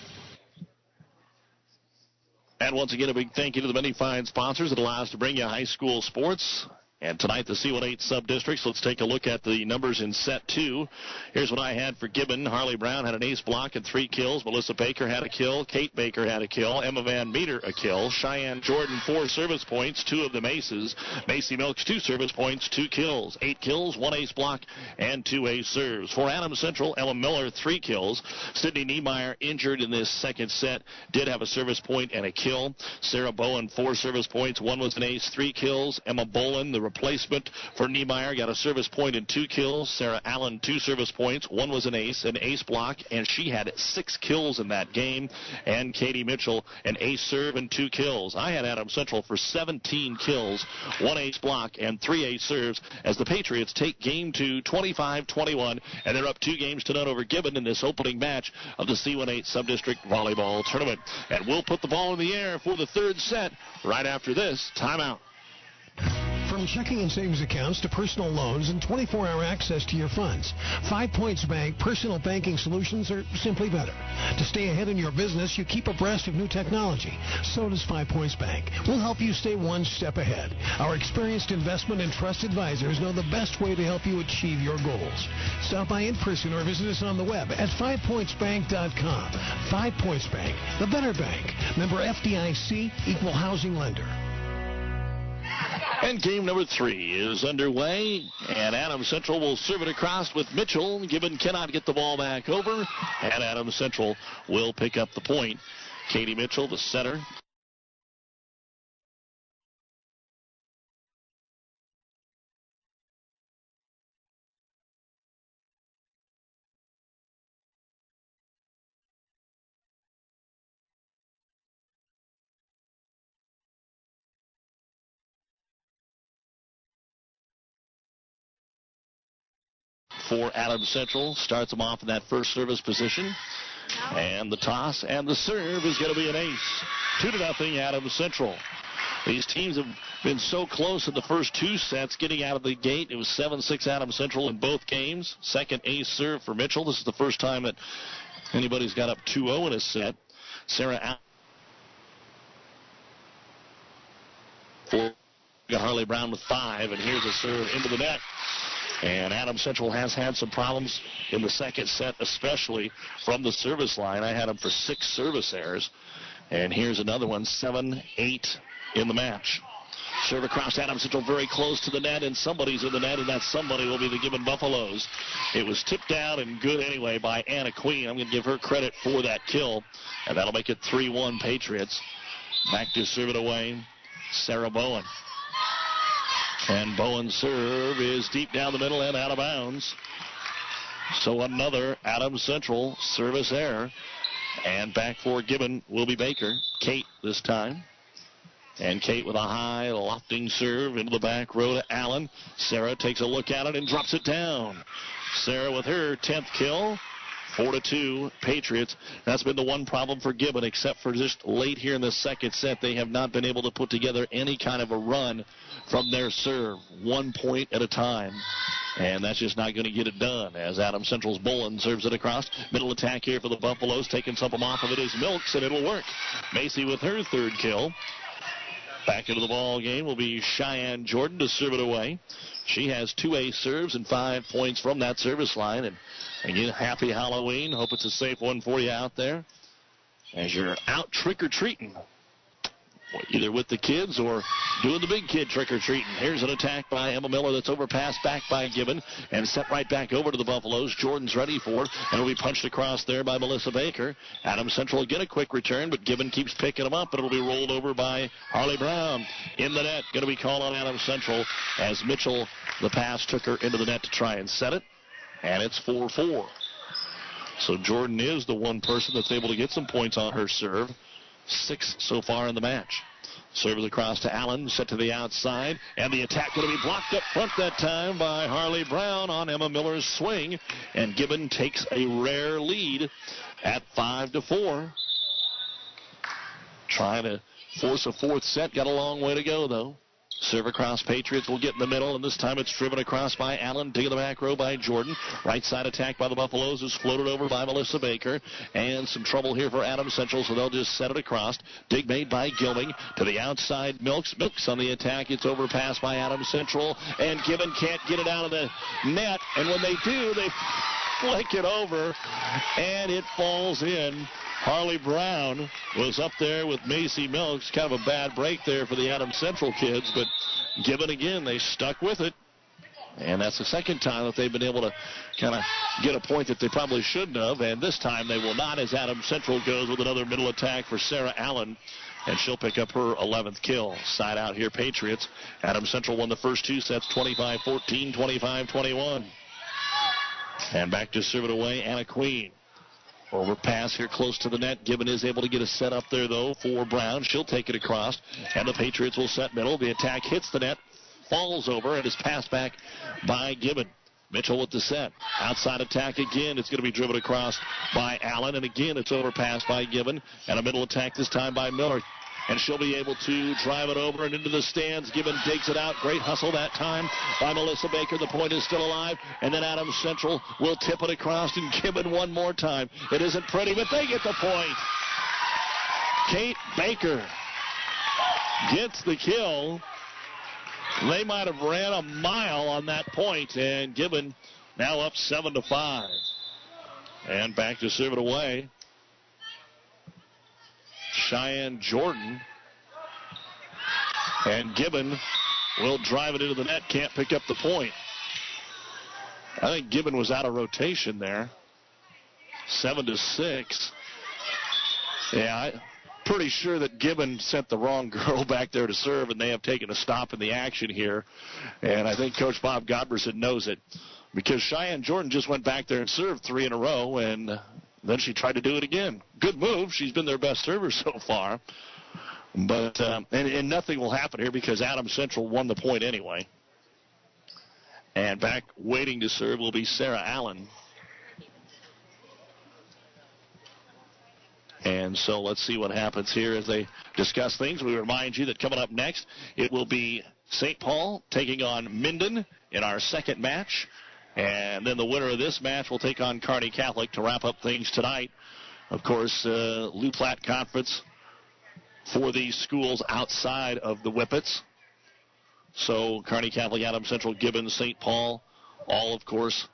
And once again, a big thank you to the many fine sponsors that allow us to bring you high school sports. And tonight, the C18 sub-districts. Let's take a look at the numbers in set 2. Here's what I had for Gibbon. Harley Brown had an ace block and 3 kills. Melissa Baker had a kill. Kate Baker had a kill. Emma Van Meter a kill. Cheyenne Jordan 4 service points, 2 of them aces. Macy Milks 2 service points, 2 kills. 8 kills, 1 ace block, and 2 ace serves. For Adams Central, Ella Miller 3 kills. Sydney Niemeyer injured in this second set. Did have a service point and a kill. Sarah Bowen 4 service points. 1 was an ace, 3 kills. Emma Bolin, the replacement for Niemeyer, got a service point and 2 kills. Sarah Allen 2 service points. 1 was an ace block, and she had 6 kills in that game. And Katie Mitchell, an ace serve and 2 kills. I had Adams Central for 17 kills, 1 ace block, and 3 ace serves as the Patriots take game 2, 25-21, and they're up 2 games to none over Gibbon in this opening match of the C18 Sub-District Volleyball Tournament. And we'll put the ball in the air for the third set right after this timeout. From checking and savings accounts to personal loans and 24-hour access to your funds, 5 Points Bank personal banking solutions are simply better. To stay ahead in your business, you keep abreast of new technology. So does 5 Points Bank. We'll help you stay one step ahead. Our experienced investment and trust advisors know the best way to help you achieve your goals. Stop by in person or visit us on the web at 5pointsbank.com. 5 Points Bank, the better bank. Member FDIC, equal housing lender. And game number 3 is underway, and Adams Central will serve it across with Mitchell. Gibbon cannot get the ball back over, and Adams Central will pick up the point. Katie Mitchell, the setter. For Adams Central, starts them off in that first service position. And the toss and the serve is going to be an ace. 2-0 Adams Central. These teams have been so close in the first 2 sets getting out of the gate. It was 7-6 Adams Central in both games. Second ace serve for Mitchell. This is the first time that anybody's got up 2-0 in a set. Sarah Allen got Harley Brown with 5, and here's a serve into the net. And Adams Central has had some problems in the second set, especially from the service line. I had them for 6 service errors. And here's another one, 7-8 in the match. Serve across Adams Central very close to the net, and somebody's in the net, and that somebody will be the Gibbon Buffaloes. It was tipped down and good anyway by Anna Queen. I'm going to give her credit for that kill, and that'll make it 3-1 Patriots. Back to serve it away, Sarah Bowen. And Bowen's serve is deep down the middle and out of bounds. So another Adams Central service error. And back for Gibbon will be Baker. Kate this time. And Kate with a high lofting serve into the back row to Allen. Sarah takes a look at it and drops it down. Sarah with her 10th kill. 4-2 Patriots. That's been the one problem for Gibbon, except for just late here in the second set. They have not been able to put together any kind of a run from their serve, 1 point at a time. And that's just not going to get it done as Adams Central's Bolin serves it across. Middle attack here for the Buffaloes. Taking something off of it is Milks, and it'll work. Macy with her 3rd kill. Back into the ball game will be Cheyenne Jordan to serve it away. She has 2 ace serves and 5 points from that service line. And again, happy Halloween. Hope it's a safe one for you out there as you're out trick-or-treating, either with the kids or doing the big kid trick-or-treating. Here's an attack by Emma Miller that's overpassed back by Gibbon and set right back over to the Buffaloes. Jordan's ready for it, and it'll be punched across there by Melissa Baker. Adams Central will get a quick return, but Gibbon keeps picking them up, and it'll be rolled over by Harley Brown. In the net, going to be called on Adams Central as Mitchell, the pass, took her into the net to try and set it, and it's 4-4. So Jordan is the one person that's able to get some points on her serve. 6 so far in the match. Serves across to Allen, set to the outside, and the attack going to be blocked up front that time by Harley Brown on Emma Miller's swing, and Gibbon takes a rare lead at 5-4. Trying to force a 4th set, got a long way to go though. Serve across, Patriots will get in the middle, and this time it's driven across by Allen. Dig in the back row by Jordan. Right side attack by the Buffaloes is floated over by Melissa Baker. And some trouble here for Adams Central, so they'll just set it across. Dig made by Gilming to the outside. Milks on the attack. It's overpassed by Adams Central, and Gibbon can't get it out of the net. And when they do, they flick it over, and it falls in. Harley Brown was up there with Macy Milks. Kind of a bad break there for the Adams Central kids, but Gibbon again, they stuck with it. And that's the second time that they've been able to kind of get a point that they probably shouldn't have. And this time they will not, as Adams Central goes with another middle attack for Sarah Allen. And she'll pick up her 11th kill. Side out here, Patriots. Adams Central won the first two sets, 25-14, 25-21. And back to serve it away, Anna Queen. Overpass here close to the net. Gibbon is able to get a set up there, though, for Brown. She'll take it across, and the Patriots will set middle. The attack hits the net, falls over, and is passed back by Gibbon. Mitchell with the set. Outside attack again. It's going to be driven across by Allen, and again it's overpassed by Gibbon. And a middle attack this time by Miller. And she'll be able to drive it over and into the stands. Gibbon digs it out. Great hustle that time by Melissa Baker. The point is still alive. And then Adams Central will tip it across, and Gibbon one more time. It isn't pretty, but they get the point. Kate Baker gets the kill. They might have ran a mile on that point, and Gibbon now up 7-5. And back to serve it away. Cheyenne Jordan. And Gibbon will drive it into the net. Can't pick up the point. I think Gibbon was out of rotation there. 7-6. Yeah, pretty sure that Gibbon sent the wrong girl back there to serve, and they have taken a stop in the action here. And I think Coach Bob Godberson knows it, because Cheyenne Jordan just went back there and served 3 in a row, and then she tried to do it again. Good move. She's been their best server so far. But and nothing will happen here because Adams Central won the point anyway. And back waiting to serve will be Sarah Allen. And so let's see what happens here as they discuss things. We remind you that coming up next, it will be St. Paul taking on Minden in our second match. And then the winner of this match will take on Kearney Catholic to wrap up things tonight. Of course, Lou Platte Conference for these schools outside of the Whippets. So Kearney Catholic, Adams Central, Gibbon, St. Paul, all, of course,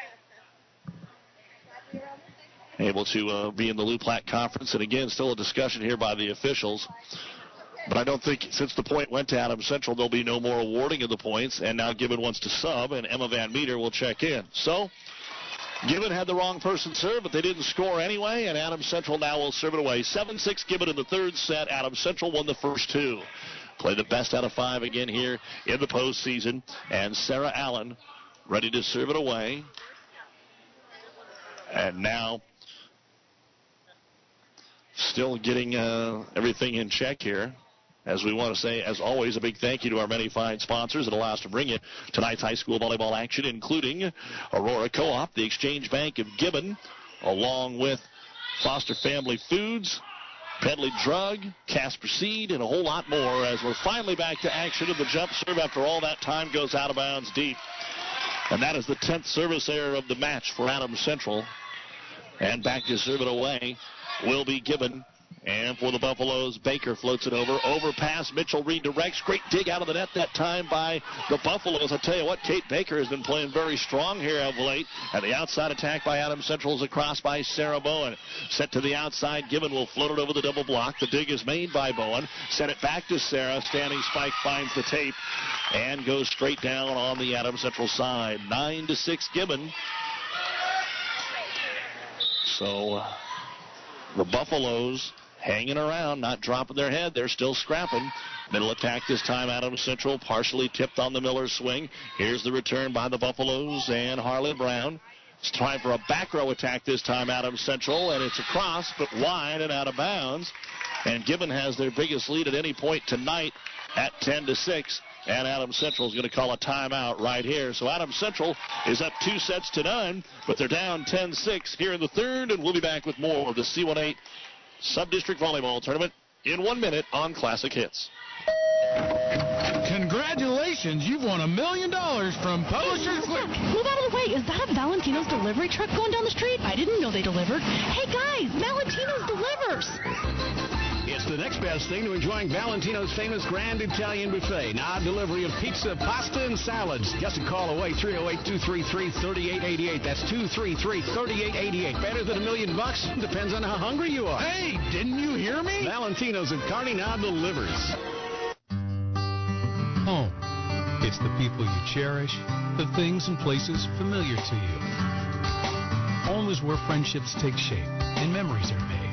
able to be in the Lou Platte Conference. And again, still a discussion here by the officials. But I don't think, since the point went to Adams Central, there'll be no more awarding of the points. And now Gibbon wants to sub, and Emma Van Meter will check in. So Gibbon had the wrong person serve, but they didn't score anyway, and Adams Central now will serve it away. 7-6 Gibbon in the third set. Adams Central won the first two. Play the best out of 5 again here in the postseason. And Sarah Allen ready to serve it away. And now still getting everything in check here. As we want to say, as always, a big thank you to our many fine sponsors that allow us to bring you tonight's high school volleyball action, including Aurora Co-op, the Exchange Bank of Gibbon, along with Foster Family Foods, Pedley Drug, Casper Seed, and a whole lot more as we're finally back to action. And the jump serve after all that time goes out of bounds deep. And that is the 10th service error of the match for Adams Central. And back to serve it away will be Gibbon. And for the Buffaloes, Baker floats it over. Overpass, Mitchell redirects. Great dig out of the net that time by the Buffaloes. I'll tell you what, Kate Baker has been playing very strong here of late. And the outside attack by Adams Central is across by Sarah Bowen. Set to the outside, Gibbon will float it over the double block. The dig is made by Bowen. Send it back to Sarah. Standing spike finds the tape and goes straight down on the Adams Central side. 9-6 Gibbon. So the Buffaloes hanging around, not dropping their head. They're still scrapping. Middle attack this time, Adams Central, partially tipped on the Miller swing. Here's the return by the Buffaloes and Harley Brown. It's time for a back row attack this time, Adams Central, and it's across, but wide and out of bounds. And Gibbon has their biggest lead at any point tonight at 10-6. And Adams Central is going to call a timeout right here. So Adams Central is up 2-9, but they're down 10-6 here in the third, and we'll be back with more of the C18 Sub-District Volleyball Tournament in 1 minute on Classic Hits. Congrats! Congratulations, you've won $1 million from Publishers Clearing. Move out of the way. Is that a Valentino's delivery truck going down the street? I didn't know they delivered. Hey, guys, Valentino's delivers. It's the next best thing to enjoying Valentino's famous Grand Italian Buffet. Now, delivery of pizza, pasta, and salads. Just a call away, 308-233-3888. That's 233-3888. Better than $1 million? Depends on how hungry you are. Hey, didn't you hear me? Valentino's of Kearney now delivers. Home. It's the people you cherish, the things and places familiar to you. Home is where friendships take shape and memories are made.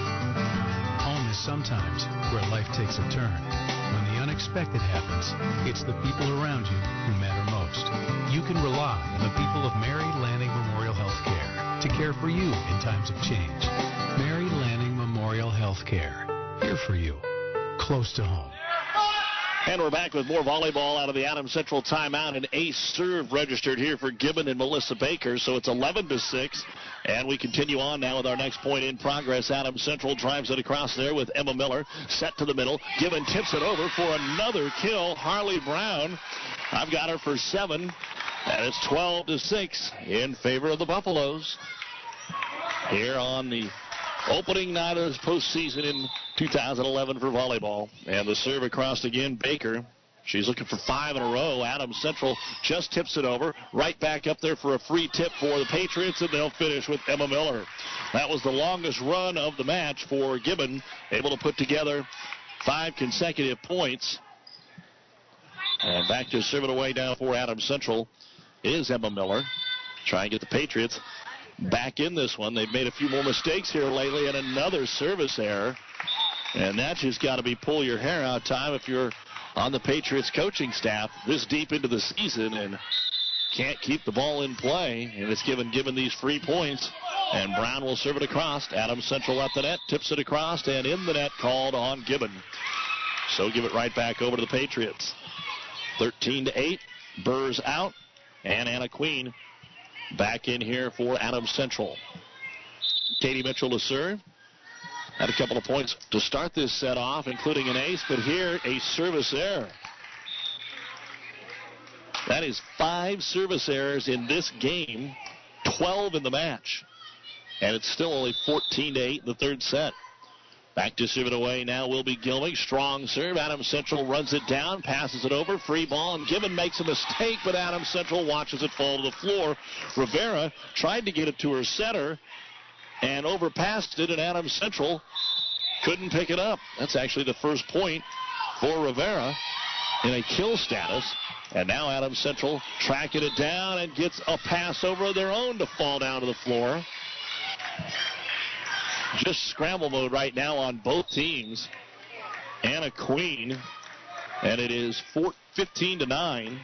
Home is sometimes where life takes a turn. When the unexpected happens, it's the people around you who matter most. You can rely on the people of Mary Lanning Memorial Healthcare to care for you in times of change. Mary Lanning Memorial Healthcare. Here for you. Close to home. And we're back with more volleyball out of the Adams Central timeout. An ace serve registered here for Gibbon and Melissa Baker. So it's 11-6. And we continue on now with our next point in progress. Adams Central drives it across there with Emma Miller. Set to the middle. Gibbon tips it over for another kill. Harley Brown. I've got her for 7. And it's 12-6 in favor of the Buffaloes. Here on the opening night of this postseason in 2011 for volleyball. And the serve across again, Baker. She's looking for 5 in a row. Adams Central just tips it over. Right back up there for a free tip for the Patriots, and they'll finish with Emma Miller. That was the longest run of the match for Gibbon, able to put together 5 consecutive points. And back to serve it away now for Adams Central is Emma Miller. Try and get the Patriots back in this one. They've made a few more mistakes here lately, and another service error. And that's just got to be pull your hair out time if you're on the Patriots coaching staff this deep into the season and can't keep the ball in play. And it's given these free points. And Brown will serve it across. Adams Central at the net, tips it across, and in the net called on Gibbon. So give it right back over to the Patriots. 13-8. Burrs out. And Anna Queen back in here for Adams Central. Katie Mitchell to serve. Had a couple of points to start this set off, including an ace, but here a service error. That is 5 service errors in this game, 12 in the match. And it's still only 14-8 in the third set. Back to serve it away now will be Gilming. Strong serve. Adams Central runs it down, passes it over. Free ball, and Gibbon makes a mistake, but Adams Central watches it fall to the floor. Rivera tried to get it to her setter and overpassed it, and Adams Central couldn't pick it up. That's actually the first point for Rivera in a kill status. And now Adams Central tracking it down and gets a pass over their own to fall down to the floor. Just scramble mode right now on both teams. Anna Queen, and it is 15-9.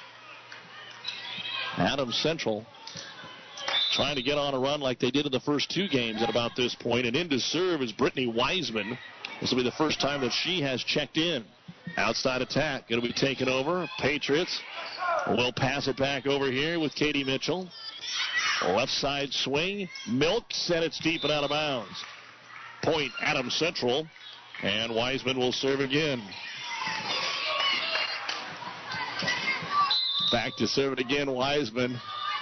Adams Central trying to get on a run like they did in the first 2 games at about this point. And in to serve is Brittany Wiseman. This will be the first time that she has checked in. Outside attack going to be taken over. Patriots will pass it back over here with Katie Mitchell. Left side swing. Milks, and it's deep and out of bounds. Point Adams Central. And Wiseman will serve again. Back to serve it again, Wiseman.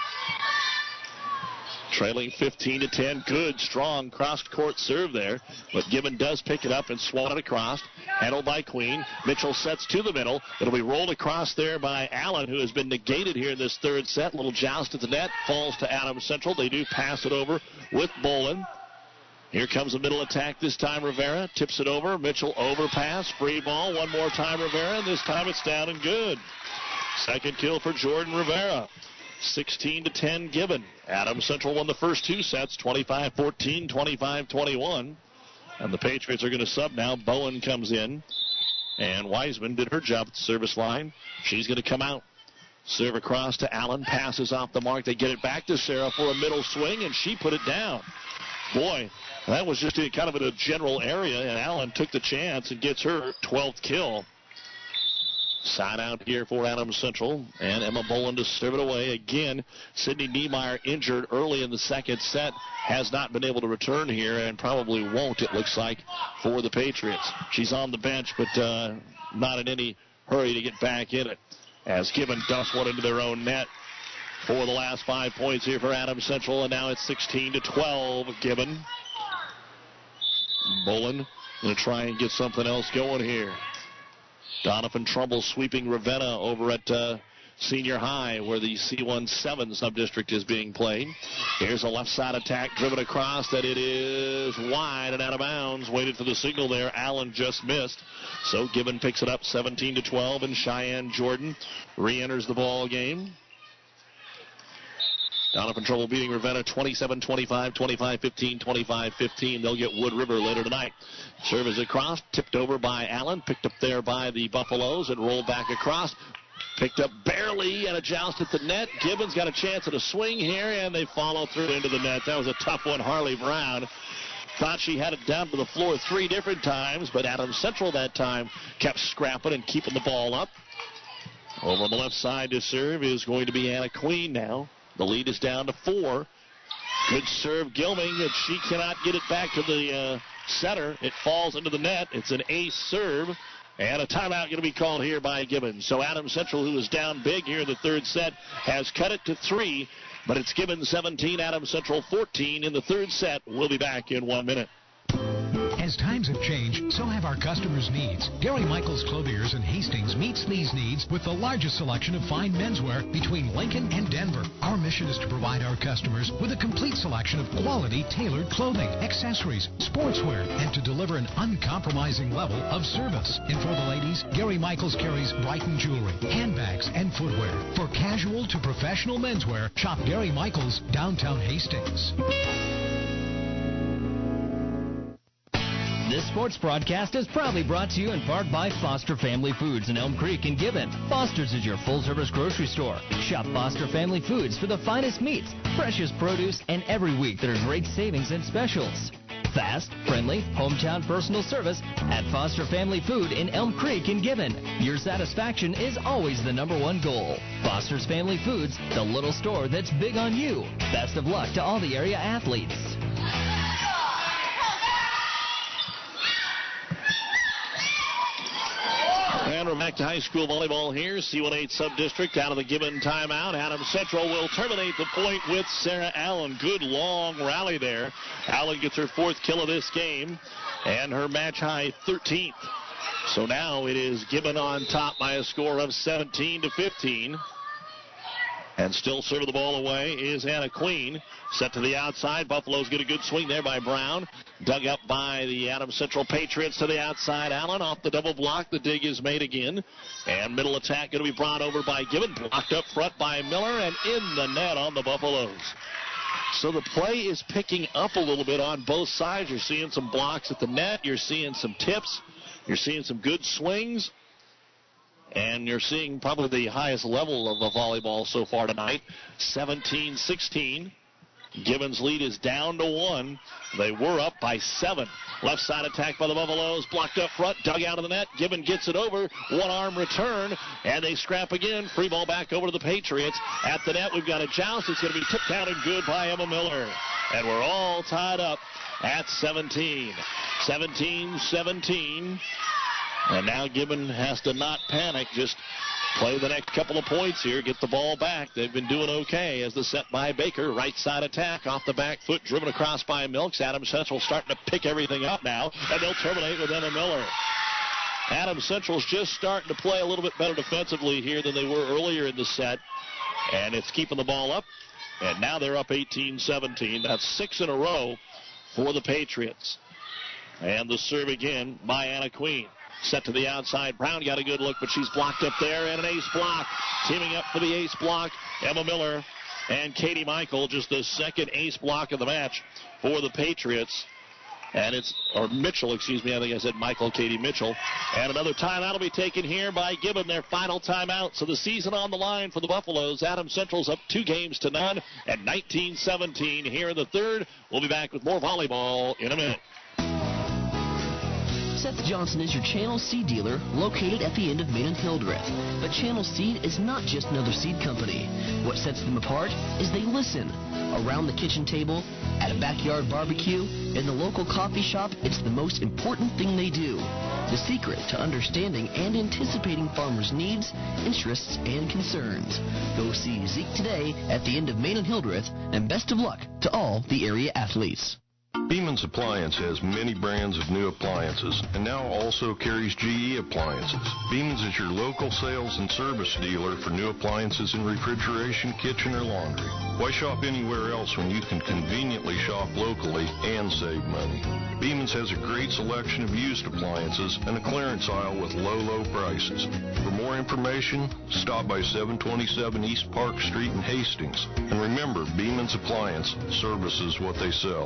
Trailing 15-10. Good, strong cross-court serve there. But Gibbon does pick it up and swat it across. Handled by Queen. Mitchell sets to the middle. It'll be rolled across there by Allen, who has been negated here in this third set. Little joust at the net. Falls to Adams Central. They do pass it over with Bolin. Here comes a middle attack this time. Rivera tips it over. Mitchell overpass. Free ball. One more time Rivera. And this time it's down and good. Second kill for Jordan Rivera. 16-10 Gibbon. Adams Central won the first 2 sets, 25-14, 25-21. And the Patriots are going to sub now. Bowen comes in. And Wiseman did her job at the service line. She's going to come out. Serve across to Allen. Passes off the mark. They get it back to Sarah for a middle swing, and she put it down. Boy, that was just kind of in a general area, and Allen took the chance and gets her 12th kill. Side out here for Adams Central, and Emma Bolin to serve it away. Again, Sydney Niemeyer injured early in the second set, has not been able to return here, and probably won't, it looks like, for the Patriots. She's on the bench, but not in any hurry to get back in it. as Gibbon dumps one into their own net for the last 5 points here for Adams Central, and now it's 16-12. Gibbon. Bullen going to try and get something else going here. Donovan Trumbull sweeping Ravenna over at Senior High, where the C17 sub-district is being played. Here's a left side attack driven across, that it is wide and out of bounds. Waited for the signal there. Allen just missed. So Gibbon picks it up 17-12, and Cheyenne Jordan re-enters the ball game. Donovan Trumbull beating Ravenna 27-25, 25-15, 25-15. They'll get Wood River later tonight. Serve is across, tipped over by Allen, picked up there by the Buffaloes, and rolled back across. Picked up barely and a joust at the net. Gibbons got a chance at a swing here, and they follow through into the net. That was a tough one. Harley Brown thought she had it down to the floor 3 different times, but Adams Central that time kept scrapping and keeping the ball up. Over on the left side to serve is going to be Anna Queen now. The lead is down to 4. Good serve, Gilming, and she cannot get it back to the center. It falls into the net. It's an ace serve, and a timeout going to be called here by Gibbons. So Adams Central, who is down big here in the third set, has cut it to 3, but it's Gibbons 17, Adams Central 14 in the third set. We'll be back in 1 minute. As times have changed, so have our customers' needs. Gary Michaels Clothiers in Hastings meets these needs with the largest selection of fine menswear between Lincoln and Denver. Our mission is to provide our customers with a complete selection of quality tailored clothing, accessories, sportswear, and to deliver an uncompromising level of service. And for the ladies, Gary Michaels carries Brighton jewelry, handbags, and footwear. For casual to professional menswear, shop Gary Michaels, downtown Hastings. This sports broadcast is proudly brought to you in part by Foster Family Foods in Elm Creek and Gibbon. Foster's is your full-service grocery store. Shop Foster Family Foods for the finest meats, freshest produce, and every week there are great savings and specials. Fast, friendly, hometown personal service at Foster Family Food in Elm Creek and Gibbon. Your satisfaction is always the #1 goal. Foster's Family Foods, the little store that's big on you. Best of luck to all the area athletes. And we're back to high school volleyball here. C18 sub-district out of the Gibbon timeout. Adams Central will terminate the point with Sarah Allen. Good long rally there. Allen gets her 4th kill of this game and her match-high 13th. So now it is Gibbon on top by a score of 17-15. And still serving the ball away is Anna Queen. Set to the outside. Buffaloes get a good swing there by Brown. Dug up by the Adams Central Patriots to the outside. Allen off the double block. The dig is made again. And middle attack going to be brought over by Gibbon. Blocked up front by Miller and in the net on the Buffaloes. So the play is picking up a little bit on both sides. You're seeing some blocks at the net. You're seeing some tips. You're seeing some good swings. And you're seeing probably the highest level of the volleyball so far tonight. 17-16. Gibbons' lead is down to 1. They were up by 7. Left side attack by the Buffaloes. Blocked up front. Dug out of the net. Gibbon gets it over. One-arm return. And they scrap again. Free ball back over to the Patriots. At the net, we've got a joust. It's going to be tipped down and good by Emma Miller. And we're all tied up at 17. 17-17. And now Gibbon has to not panic, just play the next couple of points here, get the ball back. They've been doing okay as the set by Baker. Right side attack off the back foot, driven across by Milks. Adams Central starting to pick everything up now, and they'll terminate with Emma Miller. Adams Central's just starting to play a little bit better defensively here than they were earlier in the set, and it's keeping the ball up. And now they're up 18-17. That's 6 in a row for the Patriots. And the serve again by Anna Queen. Set to the outside. Brown got a good look, but she's blocked up there, and an ace block. Teaming up for the ace block, Emma Miller and Katie Michael. Just the second ace block of the match for the Patriots. And Mitchell, excuse me. I think I said Michael, Katie Mitchell. And another timeout will be taken here by Gibbon, their final timeout. So the season on the line for the Buffaloes. Adams Central's up 2-0 at 19-17 here in the third. We'll be back with more volleyball in a minute. Seth Johnson is your Channel Seed dealer located at the end of Main and Hildreth. But Channel Seed is not just another seed company. What sets them apart is they listen. Around the kitchen table, at a backyard barbecue, in the local coffee shop, it's the most important thing they do. The secret to understanding and anticipating farmers' needs, interests, and concerns. Go see Zeke today at the end of Main and Hildreth, and best of luck to all the area athletes. Beeman's Appliance has many brands of new appliances and now also carries GE appliances. Beeman's is your local sales and service dealer for new appliances in refrigeration, kitchen, or laundry. Why shop anywhere else when you can conveniently shop locally and save money? Beeman's has a great selection of used appliances and a clearance aisle with low prices. For more information, stop by 727 East Park Street in Hastings. And remember, Beeman's Appliance services what they sell.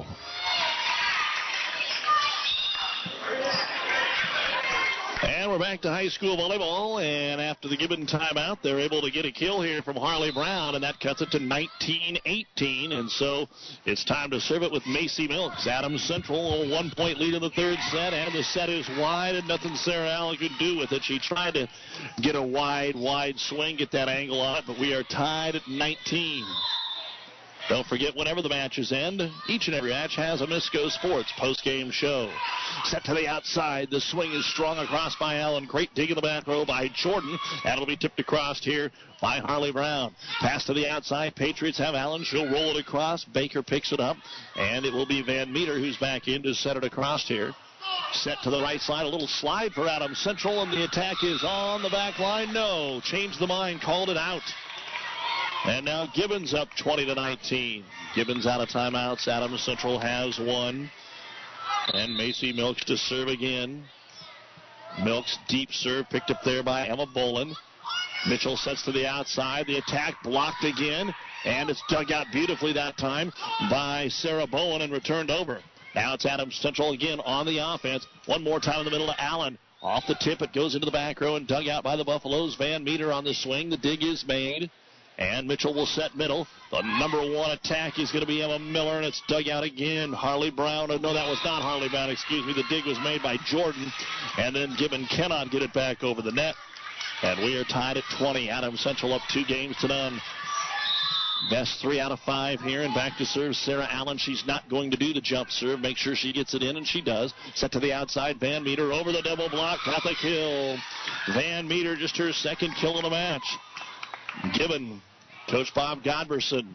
And we're back to high school volleyball, and after the Gibbon timeout, they're able to get a kill here from Harley Brown, and that cuts it to 19-18, and so it's time to serve it with Macy Milks. Adams Central, a 1-point lead in the third set, and the set is wide, and nothing Sarah Allen could do with it. She tried to get a wide swing, get that angle on it, but we are tied at 19. Don't forget, whenever the matches end, each and every match has a Misco Sports post-game show. Set to the outside. The swing is strong across by Allen. Great dig in the back row by Jordan. That'll be tipped across here by Harley Brown. Pass to the outside. Patriots have Allen. She'll roll it across. Baker picks it up, and it will be Van Meter who's back in to set it across here. Set to the right side. A little slide for Adams Central, and the attack is on the back line. No. Changed the mind. Called it out. And now Gibbons up 20-19. Gibbons out of timeouts. Adams Central has one. And Macy Milks to serve again. Milks deep serve picked up there by Emma Bolin. Mitchell sets to the outside. The attack blocked again. And it's dug out beautifully that time by Sarah Bowen and returned over. Now it's Adams Central again on the offense. One more time in the middle to Allen. Off the tip, it goes into the back row and dug out by the Buffaloes. Van Meter on the swing. The dig is made. And Mitchell will set middle. The number one attack is going to be Emma Miller, and it's dug out again. Harley Brown. Oh, no, that was not Harley Brown. Excuse me. The dig was made by Jordan. And then Gibbon cannot get it back over the net. And we are tied at 20. Adams Central up 2-0. Best 3 out of 5 here. And back to serve Sarah Allen. She's not going to do the jump serve. Make sure she gets it in, and she does. Set to the outside. Van Meter over the double block. Got the kill. Van Meter, just her second kill in the match. Gibbon, Coach Bob Godberson,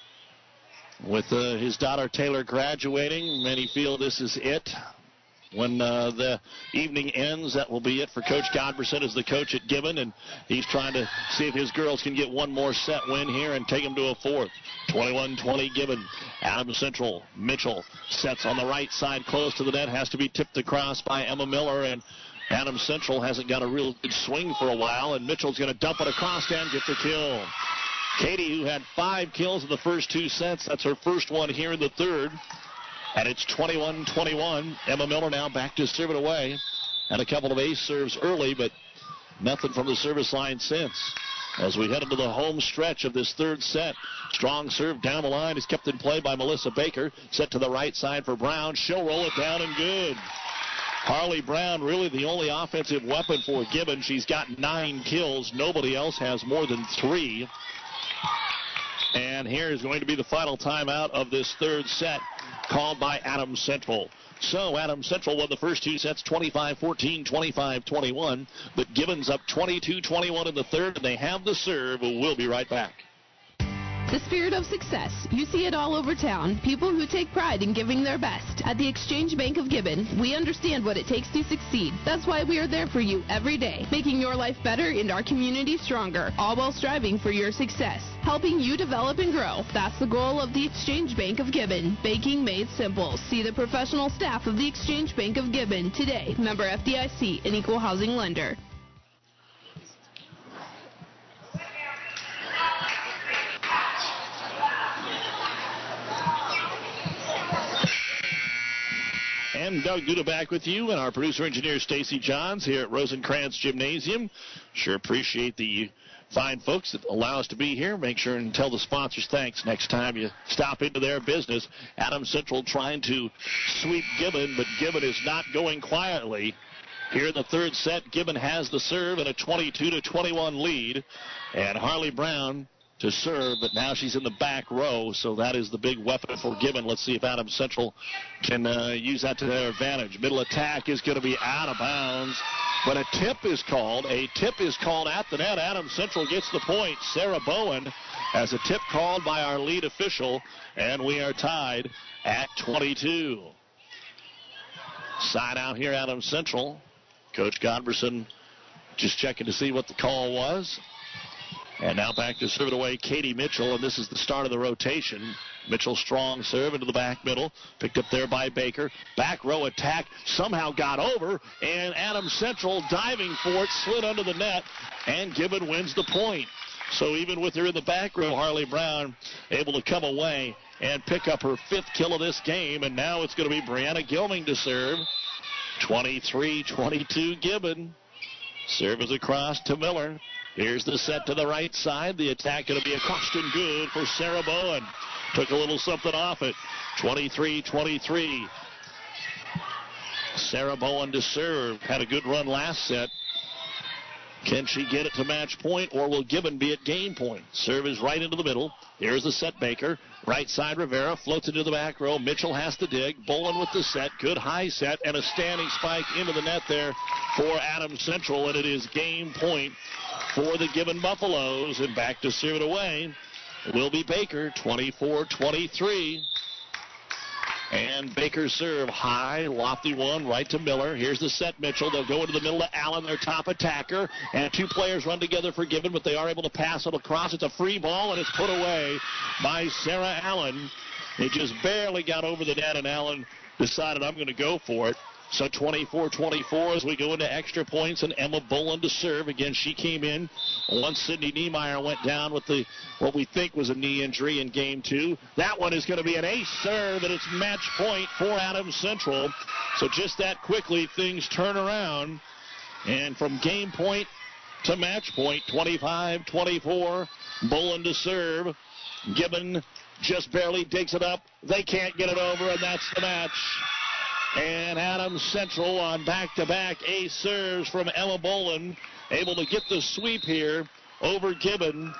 with his daughter Taylor graduating. Many feel this is it. When the evening ends, that will be it for Coach Godberson as the coach at Gibbon, and he's trying to see if his girls can get one more set win here and take them to a fourth. 21-20 Gibbon. Adams Central, Mitchell sets on the right side close to the net, has to be tipped across by Emma Miller, and Adams Central hasn't got a real good swing for a while, and Mitchell's going to dump it across and get the kill. Katie, who had 5 kills in the first 2 sets, that's her first one here in the third. And it's 21-21. Emma Miller now back to serve it away. And a couple of ace serves early, but nothing from the service line since. As we head into the home stretch of this third set, strong serve down the line is kept in play by Melissa Baker. Set to the right side for Brown. She'll roll it down and good. Harley Brown, really the only offensive weapon for Gibbon. She's got 9 kills. Nobody else has more than 3. And here is going to be the final timeout of this third set, called by Adams Central. So Adams Central won the first 2 sets, 25-14, 25-21. But Gibbon's up 22-21 in the third, and they have the serve. We'll be right back. The spirit of success. You see it all over town. People who take pride in giving their best. At the Exchange Bank of Gibbon, we understand what it takes to succeed. That's why we are there for you every day, making your life better and our community stronger, all while striving for your success. Helping you develop and grow. That's the goal of the Exchange Bank of Gibbon. Banking made simple. See the professional staff of the Exchange Bank of Gibbon today. Member FDIC, an equal housing lender. And Doug Duda back with you, and our producer-engineer Stacy Johns here at Rosencrantz Gymnasium. Sure appreciate the fine folks that allow us to be here. Make sure and tell the sponsors thanks next time you stop into their business. Adams Central trying to sweep Gibbon, but Gibbon is not going quietly. here in the third set. Gibbon has the serve and a 22-21 lead. And Harley Brown to serve, but now she's in the back row, so that is the big weapon for Gibbon. Let's see if Adams Central can use that to their advantage. Middle attack is going to be out of bounds, but a tip is called. A tip is called at the net. Adams Central gets the point. Sarah Bowen has a tip called by our lead official, and we are tied at 22. Side out here, Adams Central. Coach Godberson just checking to see what the call was. And now back to serve it away, Katie Mitchell, and this is the start of the rotation. Mitchell strong serve into the back middle, picked up there by Baker. Back row attack somehow got over, and Adams Central diving for it, slid under the net, and Gibbon wins the point. So even with her in the back row, Harley Brown able to come away and pick up her 5th kill of this game, and now it's going to be Brianna Gilming to serve. 23-22 Gibbon. Serve is across to Miller. Here's the set to the right side. The attack going to be across and good for Sarah Bowen. Took a little something off it. 23-23. Sarah Bowen to serve. Had a good run last set. Can she get it to match point, or will Gibbon be at game point? Serve is right into the middle. Here's the set, Baker. Right side, Rivera floats into the back row. Mitchell has to dig. Bowen with the set. Good high set, and a standing spike into the net there for Adams Central, and it is game point for the Gibbon Buffaloes. And back to serve it away will be Baker, 24-23. And Baker serve high, lofty one, right to Miller. Here's the set, Mitchell. They'll go into the middle to Allen, their top attacker. And 2 players run together for Gibbon, but they are able to pass it across. It's a free ball, and it's put away by Sarah Allen. It just barely got over the net, and Allen decided, I'm going to go for it. So 24-24 as we go into extra points, and Emma Boland to serve. Again, she came in once Sydney Niemeyer went down with what we think was a knee injury in game 2. That one is going to be an ace serve, and it's match point for Adams Central. So just that quickly, things turn around. And from game point to match point, 25-24, Boland to serve. Gibbon just barely digs it up. They can't get it over, and that's the match. And Adams Central on back-to-back ace serves from Emma Boland, able to get the sweep here over Gibbon.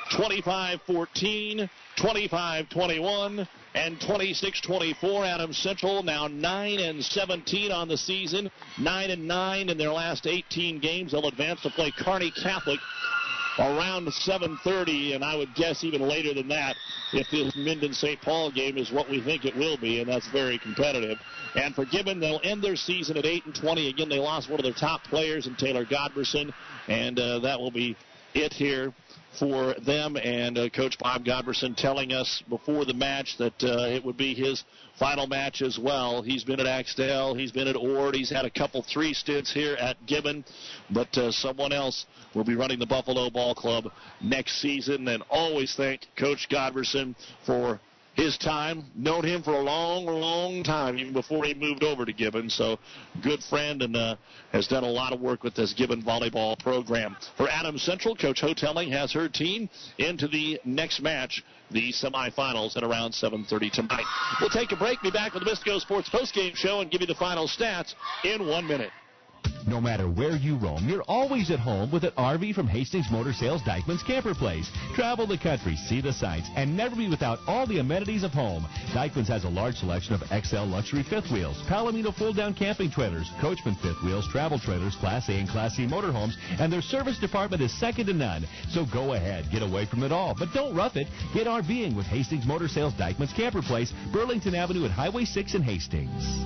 25-14, 25-21, and 26-24. Adams Central now 9-17 on the season, 9-9 in their last 18 games. They'll advance to play Kearney Catholic around 7:30, and I would guess even later than that if this Minden-St. Paul game is what we think it will be, and that's very competitive. And for Gibbon, they'll end their season at 8-20. Again, they lost one of their top players in Taylor Godberson, and that will be it here for them. And Coach Bob Godberson telling us before the match that it would be his final match as well. He's been at Axtell. He's been at Ord. He's had a couple 3 stints here at Gibbon. But someone else will be running the Buffalo Ball Club next season. And always thank Coach Godberson for his time. Known him for a long, long time, even before he moved over to Gibbon. So good friend, and has done a lot of work with this Gibbon volleyball program. For Adams Central, Coach Hotelling has her team into the next match, the semifinals, at around 7:30 tonight. We'll take a break, be back with the Bisco Sports postgame show, and give you the final stats in 1 minute. No matter where you roam, you're always at home with an RV from Hastings Motor Sales Dykeman's Camper Place. Travel the country, see the sights, and never be without all the amenities of home. Dykeman's has a large selection of XL luxury fifth wheels, Palomino full-down camping trailers, Coachman fifth wheels, travel trailers, Class A and Class C motorhomes, and their service department is second to none. So go ahead, get away from it all, but don't rough it. Get RVing with Hastings Motor Sales Dykeman's Camper Place, Burlington Avenue at Highway 6 in Hastings.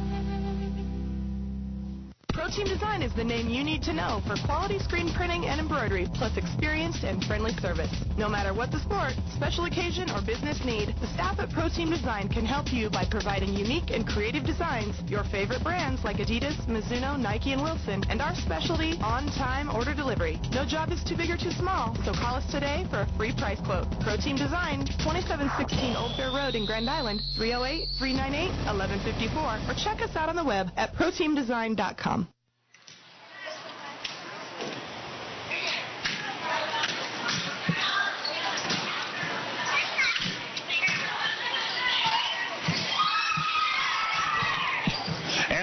ProTeam Design is the name you need to know for quality screen printing and embroidery, plus experienced and friendly service. No matter what the sport, special occasion, or business need, the staff at ProTeam Design can help you by providing unique and creative designs, your favorite brands like Adidas, Mizuno, Nike, and Wilson, and our specialty, on-time order delivery. No job is too big or too small, so call us today for a free price quote. ProTeam Design, 2716 Old Fair Road in Grand Island, 308-398-1154, or check us out on the web at proteamdesign.com.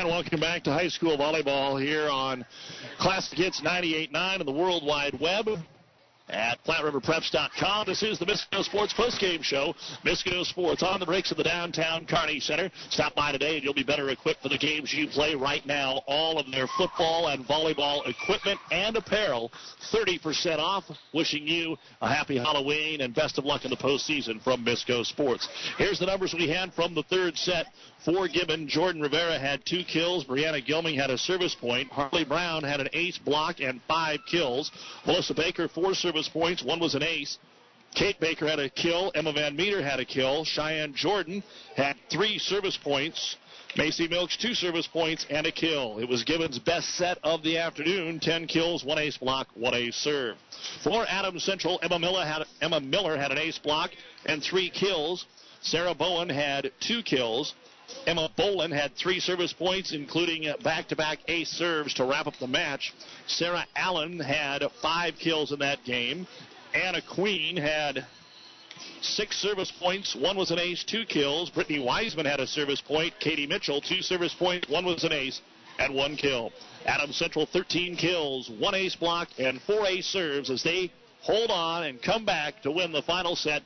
And welcome back to high school volleyball here on Classic Hits 98.9 and the World Wide Web at PlatteRiverPreps.com. This is the Misco Sports postgame show. Misco Sports on the bricks of the downtown Kearney Center. Stop by today and you'll be better equipped for the games you play right now. All of their football and volleyball equipment and apparel, 30% off. Wishing you a happy Halloween and best of luck in the postseason from Misco Sports. Here's the numbers we had from the third set. For Gibbon, Jordan Rivera had 2 kills. Brianna Gilming had a service point. Harley Brown had an ace block and 5 kills. Melissa Baker, 4 service points. 1 was an ace. Kate Baker had a kill. Emma Van Meter had a kill. Cheyenne Jordan had 3 service points. Macy Milks, 2 service points and a kill. It was Gibbon's best set of the afternoon. 10 kills, 1 ace block, 1 ace serve. For Adams Central, Emma Miller had an ace block and 3 kills. Sarah Bowen had 2 kills. Emma Bolin had 3 service points, including back-to-back ace serves to wrap up the match. Sarah Allen had 5 kills in that game. Anna Queen had 6 service points. 1 was an ace, 2 kills. Brittany Wiseman had a service point. Katie Mitchell, 2 service points. 1 was an ace and 1 kill. Adams Central, 13 kills, 1 ace block, and 4 ace serves as they hold on and come back to win the final set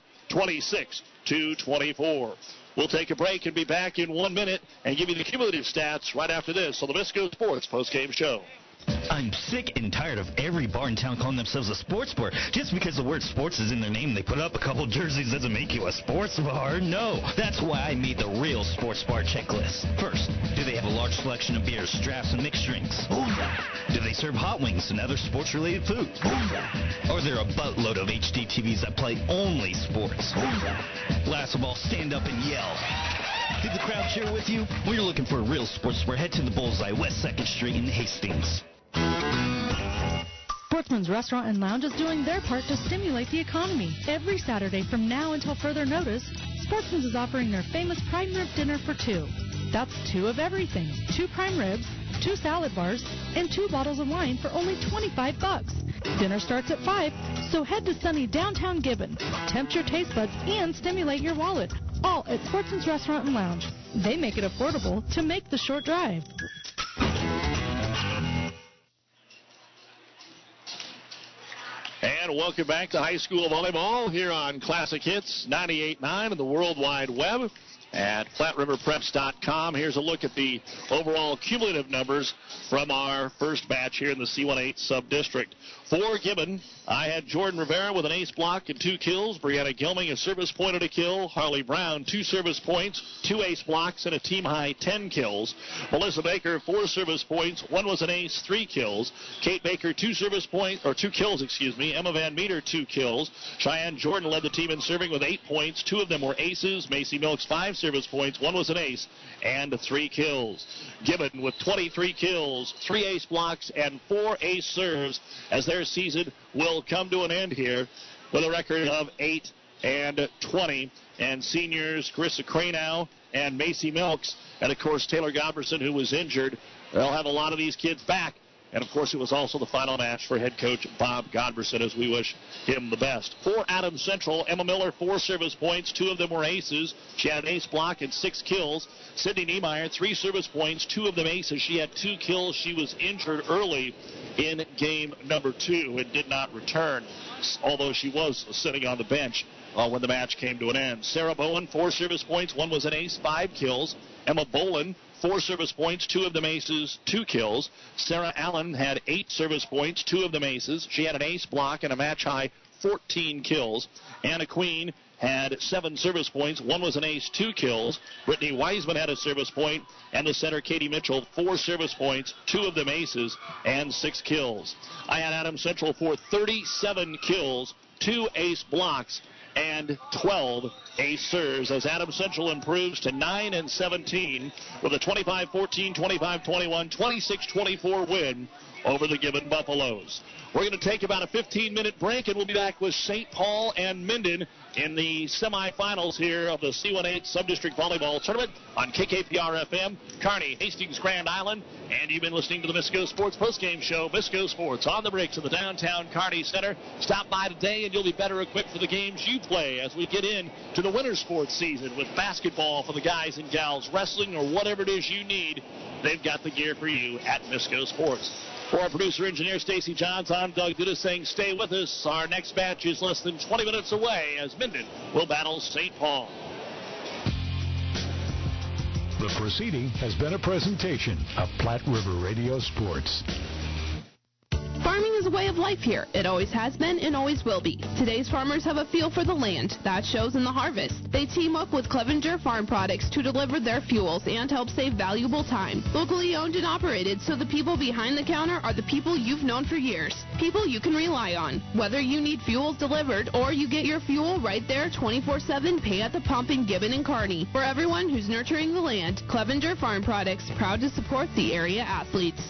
26-24. We'll take a break and be back in 1 minute and give you the cumulative stats right after this on the Misco Sports postgame show. I'm sick and tired of every bar in town calling themselves a sports bar. Just because the word sports is in their name, they put up a couple jerseys doesn't make you a sports bar. No, that's why I made the real sports bar checklist. First, do they have a large selection of beers, drafts, and mixed drinks? Do they serve hot wings and other sports-related foods? Are there a buttload of HD TVs that play only sports? Last of all, stand up and yell. Did the crowd cheer with you? When you're looking for a real sports bar, head to the Bullseye, West 2nd Street in Hastings. Sportsman's Restaurant and Lounge is doing their part to stimulate the economy. Every Saturday from now until further notice, Sportsman's is offering their famous prime rib dinner for 2. That's 2 of everything. 2 prime ribs, 2 salad bars, and 2 bottles of wine for only $25. Dinner starts at 5, so head to sunny downtown Gibbon. Tempt your taste buds and stimulate your wallet. All at Sportsman's Restaurant and Lounge. They make it affordable to make the short drive. And welcome back to high school volleyball here on Classic Hits 98.9 and the World Wide Web at PlatteRiverPreps.com. Here's a look at the overall cumulative numbers from our first batch here in the C18 sub-district. For Gibbon, I had Jordan Rivera with an ace block and 2 kills. Brianna Gilming, a service point and a kill. Harley Brown, 2 service points, 2 ace blocks, and a team-high 10 kills. Melissa Baker, 4 service points, 1 was an ace, 3 kills. Kate Baker, 2 kills. Emma Van Meter, 2 kills. Cheyenne Jordan led the team in serving with 8 points. 2 of them were aces. Macy Milks, 5 service points, 1 was an ace, and 3 kills. Gibbon with 23 kills, 3 ace blocks, and 4 ace serves as their season will come to an end here with a record of 8-20. And seniors Carissa Cranow and Macy Milks, and of course Taylor Godberson, who was injured, they'll have a lot of these kids back. And, of course, it was also the final match for head coach Bob Godberson, as we wish him the best. For Adams Central, Emma Miller, 4 service points. 2 of them were aces. She had an ace block and 6 kills. Sydney Niemeyer, 3 service points. 2 of them aces. She had 2 kills. She was injured early in game number 2 and did not return, although she was sitting on the bench when the match came to an end. Sarah Bowen, 4 service points. 1 was an ace, 5 kills. Emma Bolin, 4 service points, 2 of them aces, 2 kills. Sarah Allen had 8 service points, 2 of them aces. She had an ace block and a match-high 14 kills. Anna Queen had 7 service points. 1 was an ace, 2 kills. Brittany Wiseman had a service point, and the center, Katie Mitchell, 4 service points, 2 of them aces, and 6 kills. I had Adams Central for 37 kills, 2 ace blocks, and 12 ace serves as Adams Central improves to 9-17 with a 25-14, 25-21, 26-24 win over the Gibbon Buffaloes. We're going to take about a 15-minute break, and we'll be back with St. Paul and Minden in the semifinals here of the C1-8 Subdistrict Volleyball Tournament on KKPR-FM, Kearney, Hastings, Grand Island. And you've been listening to the Misco Sports Postgame Show. Misco Sports on the bricks of the downtown Kearney Center. Stop by today, and you'll be better equipped for the games you play as we get into the winter sports season with basketball for the guys and gals, wrestling, or whatever it is you need. They've got the gear for you at Misco Sports. For our producer engineer Stacy Johns, I'm Doug Duda saying stay with us. Our next match is less than 20 minutes away as Minden will battle St. Paul. The proceeding has been a presentation of Platte River Radio Sports. Farming is a way of life here. It always has been and always will be. Today's farmers have a feel for the land. That shows in the harvest. They team up with Clevenger Farm Products to deliver their fuels and help save valuable time. Locally owned and operated, so the people behind the counter are the people you've known for years. People you can rely on. Whether you need fuels delivered or you get your fuel right there 24/7, pay at the pump in Gibbon and Kearney. For everyone who's nurturing the land, Clevenger Farm Products, proud to support the area athletes.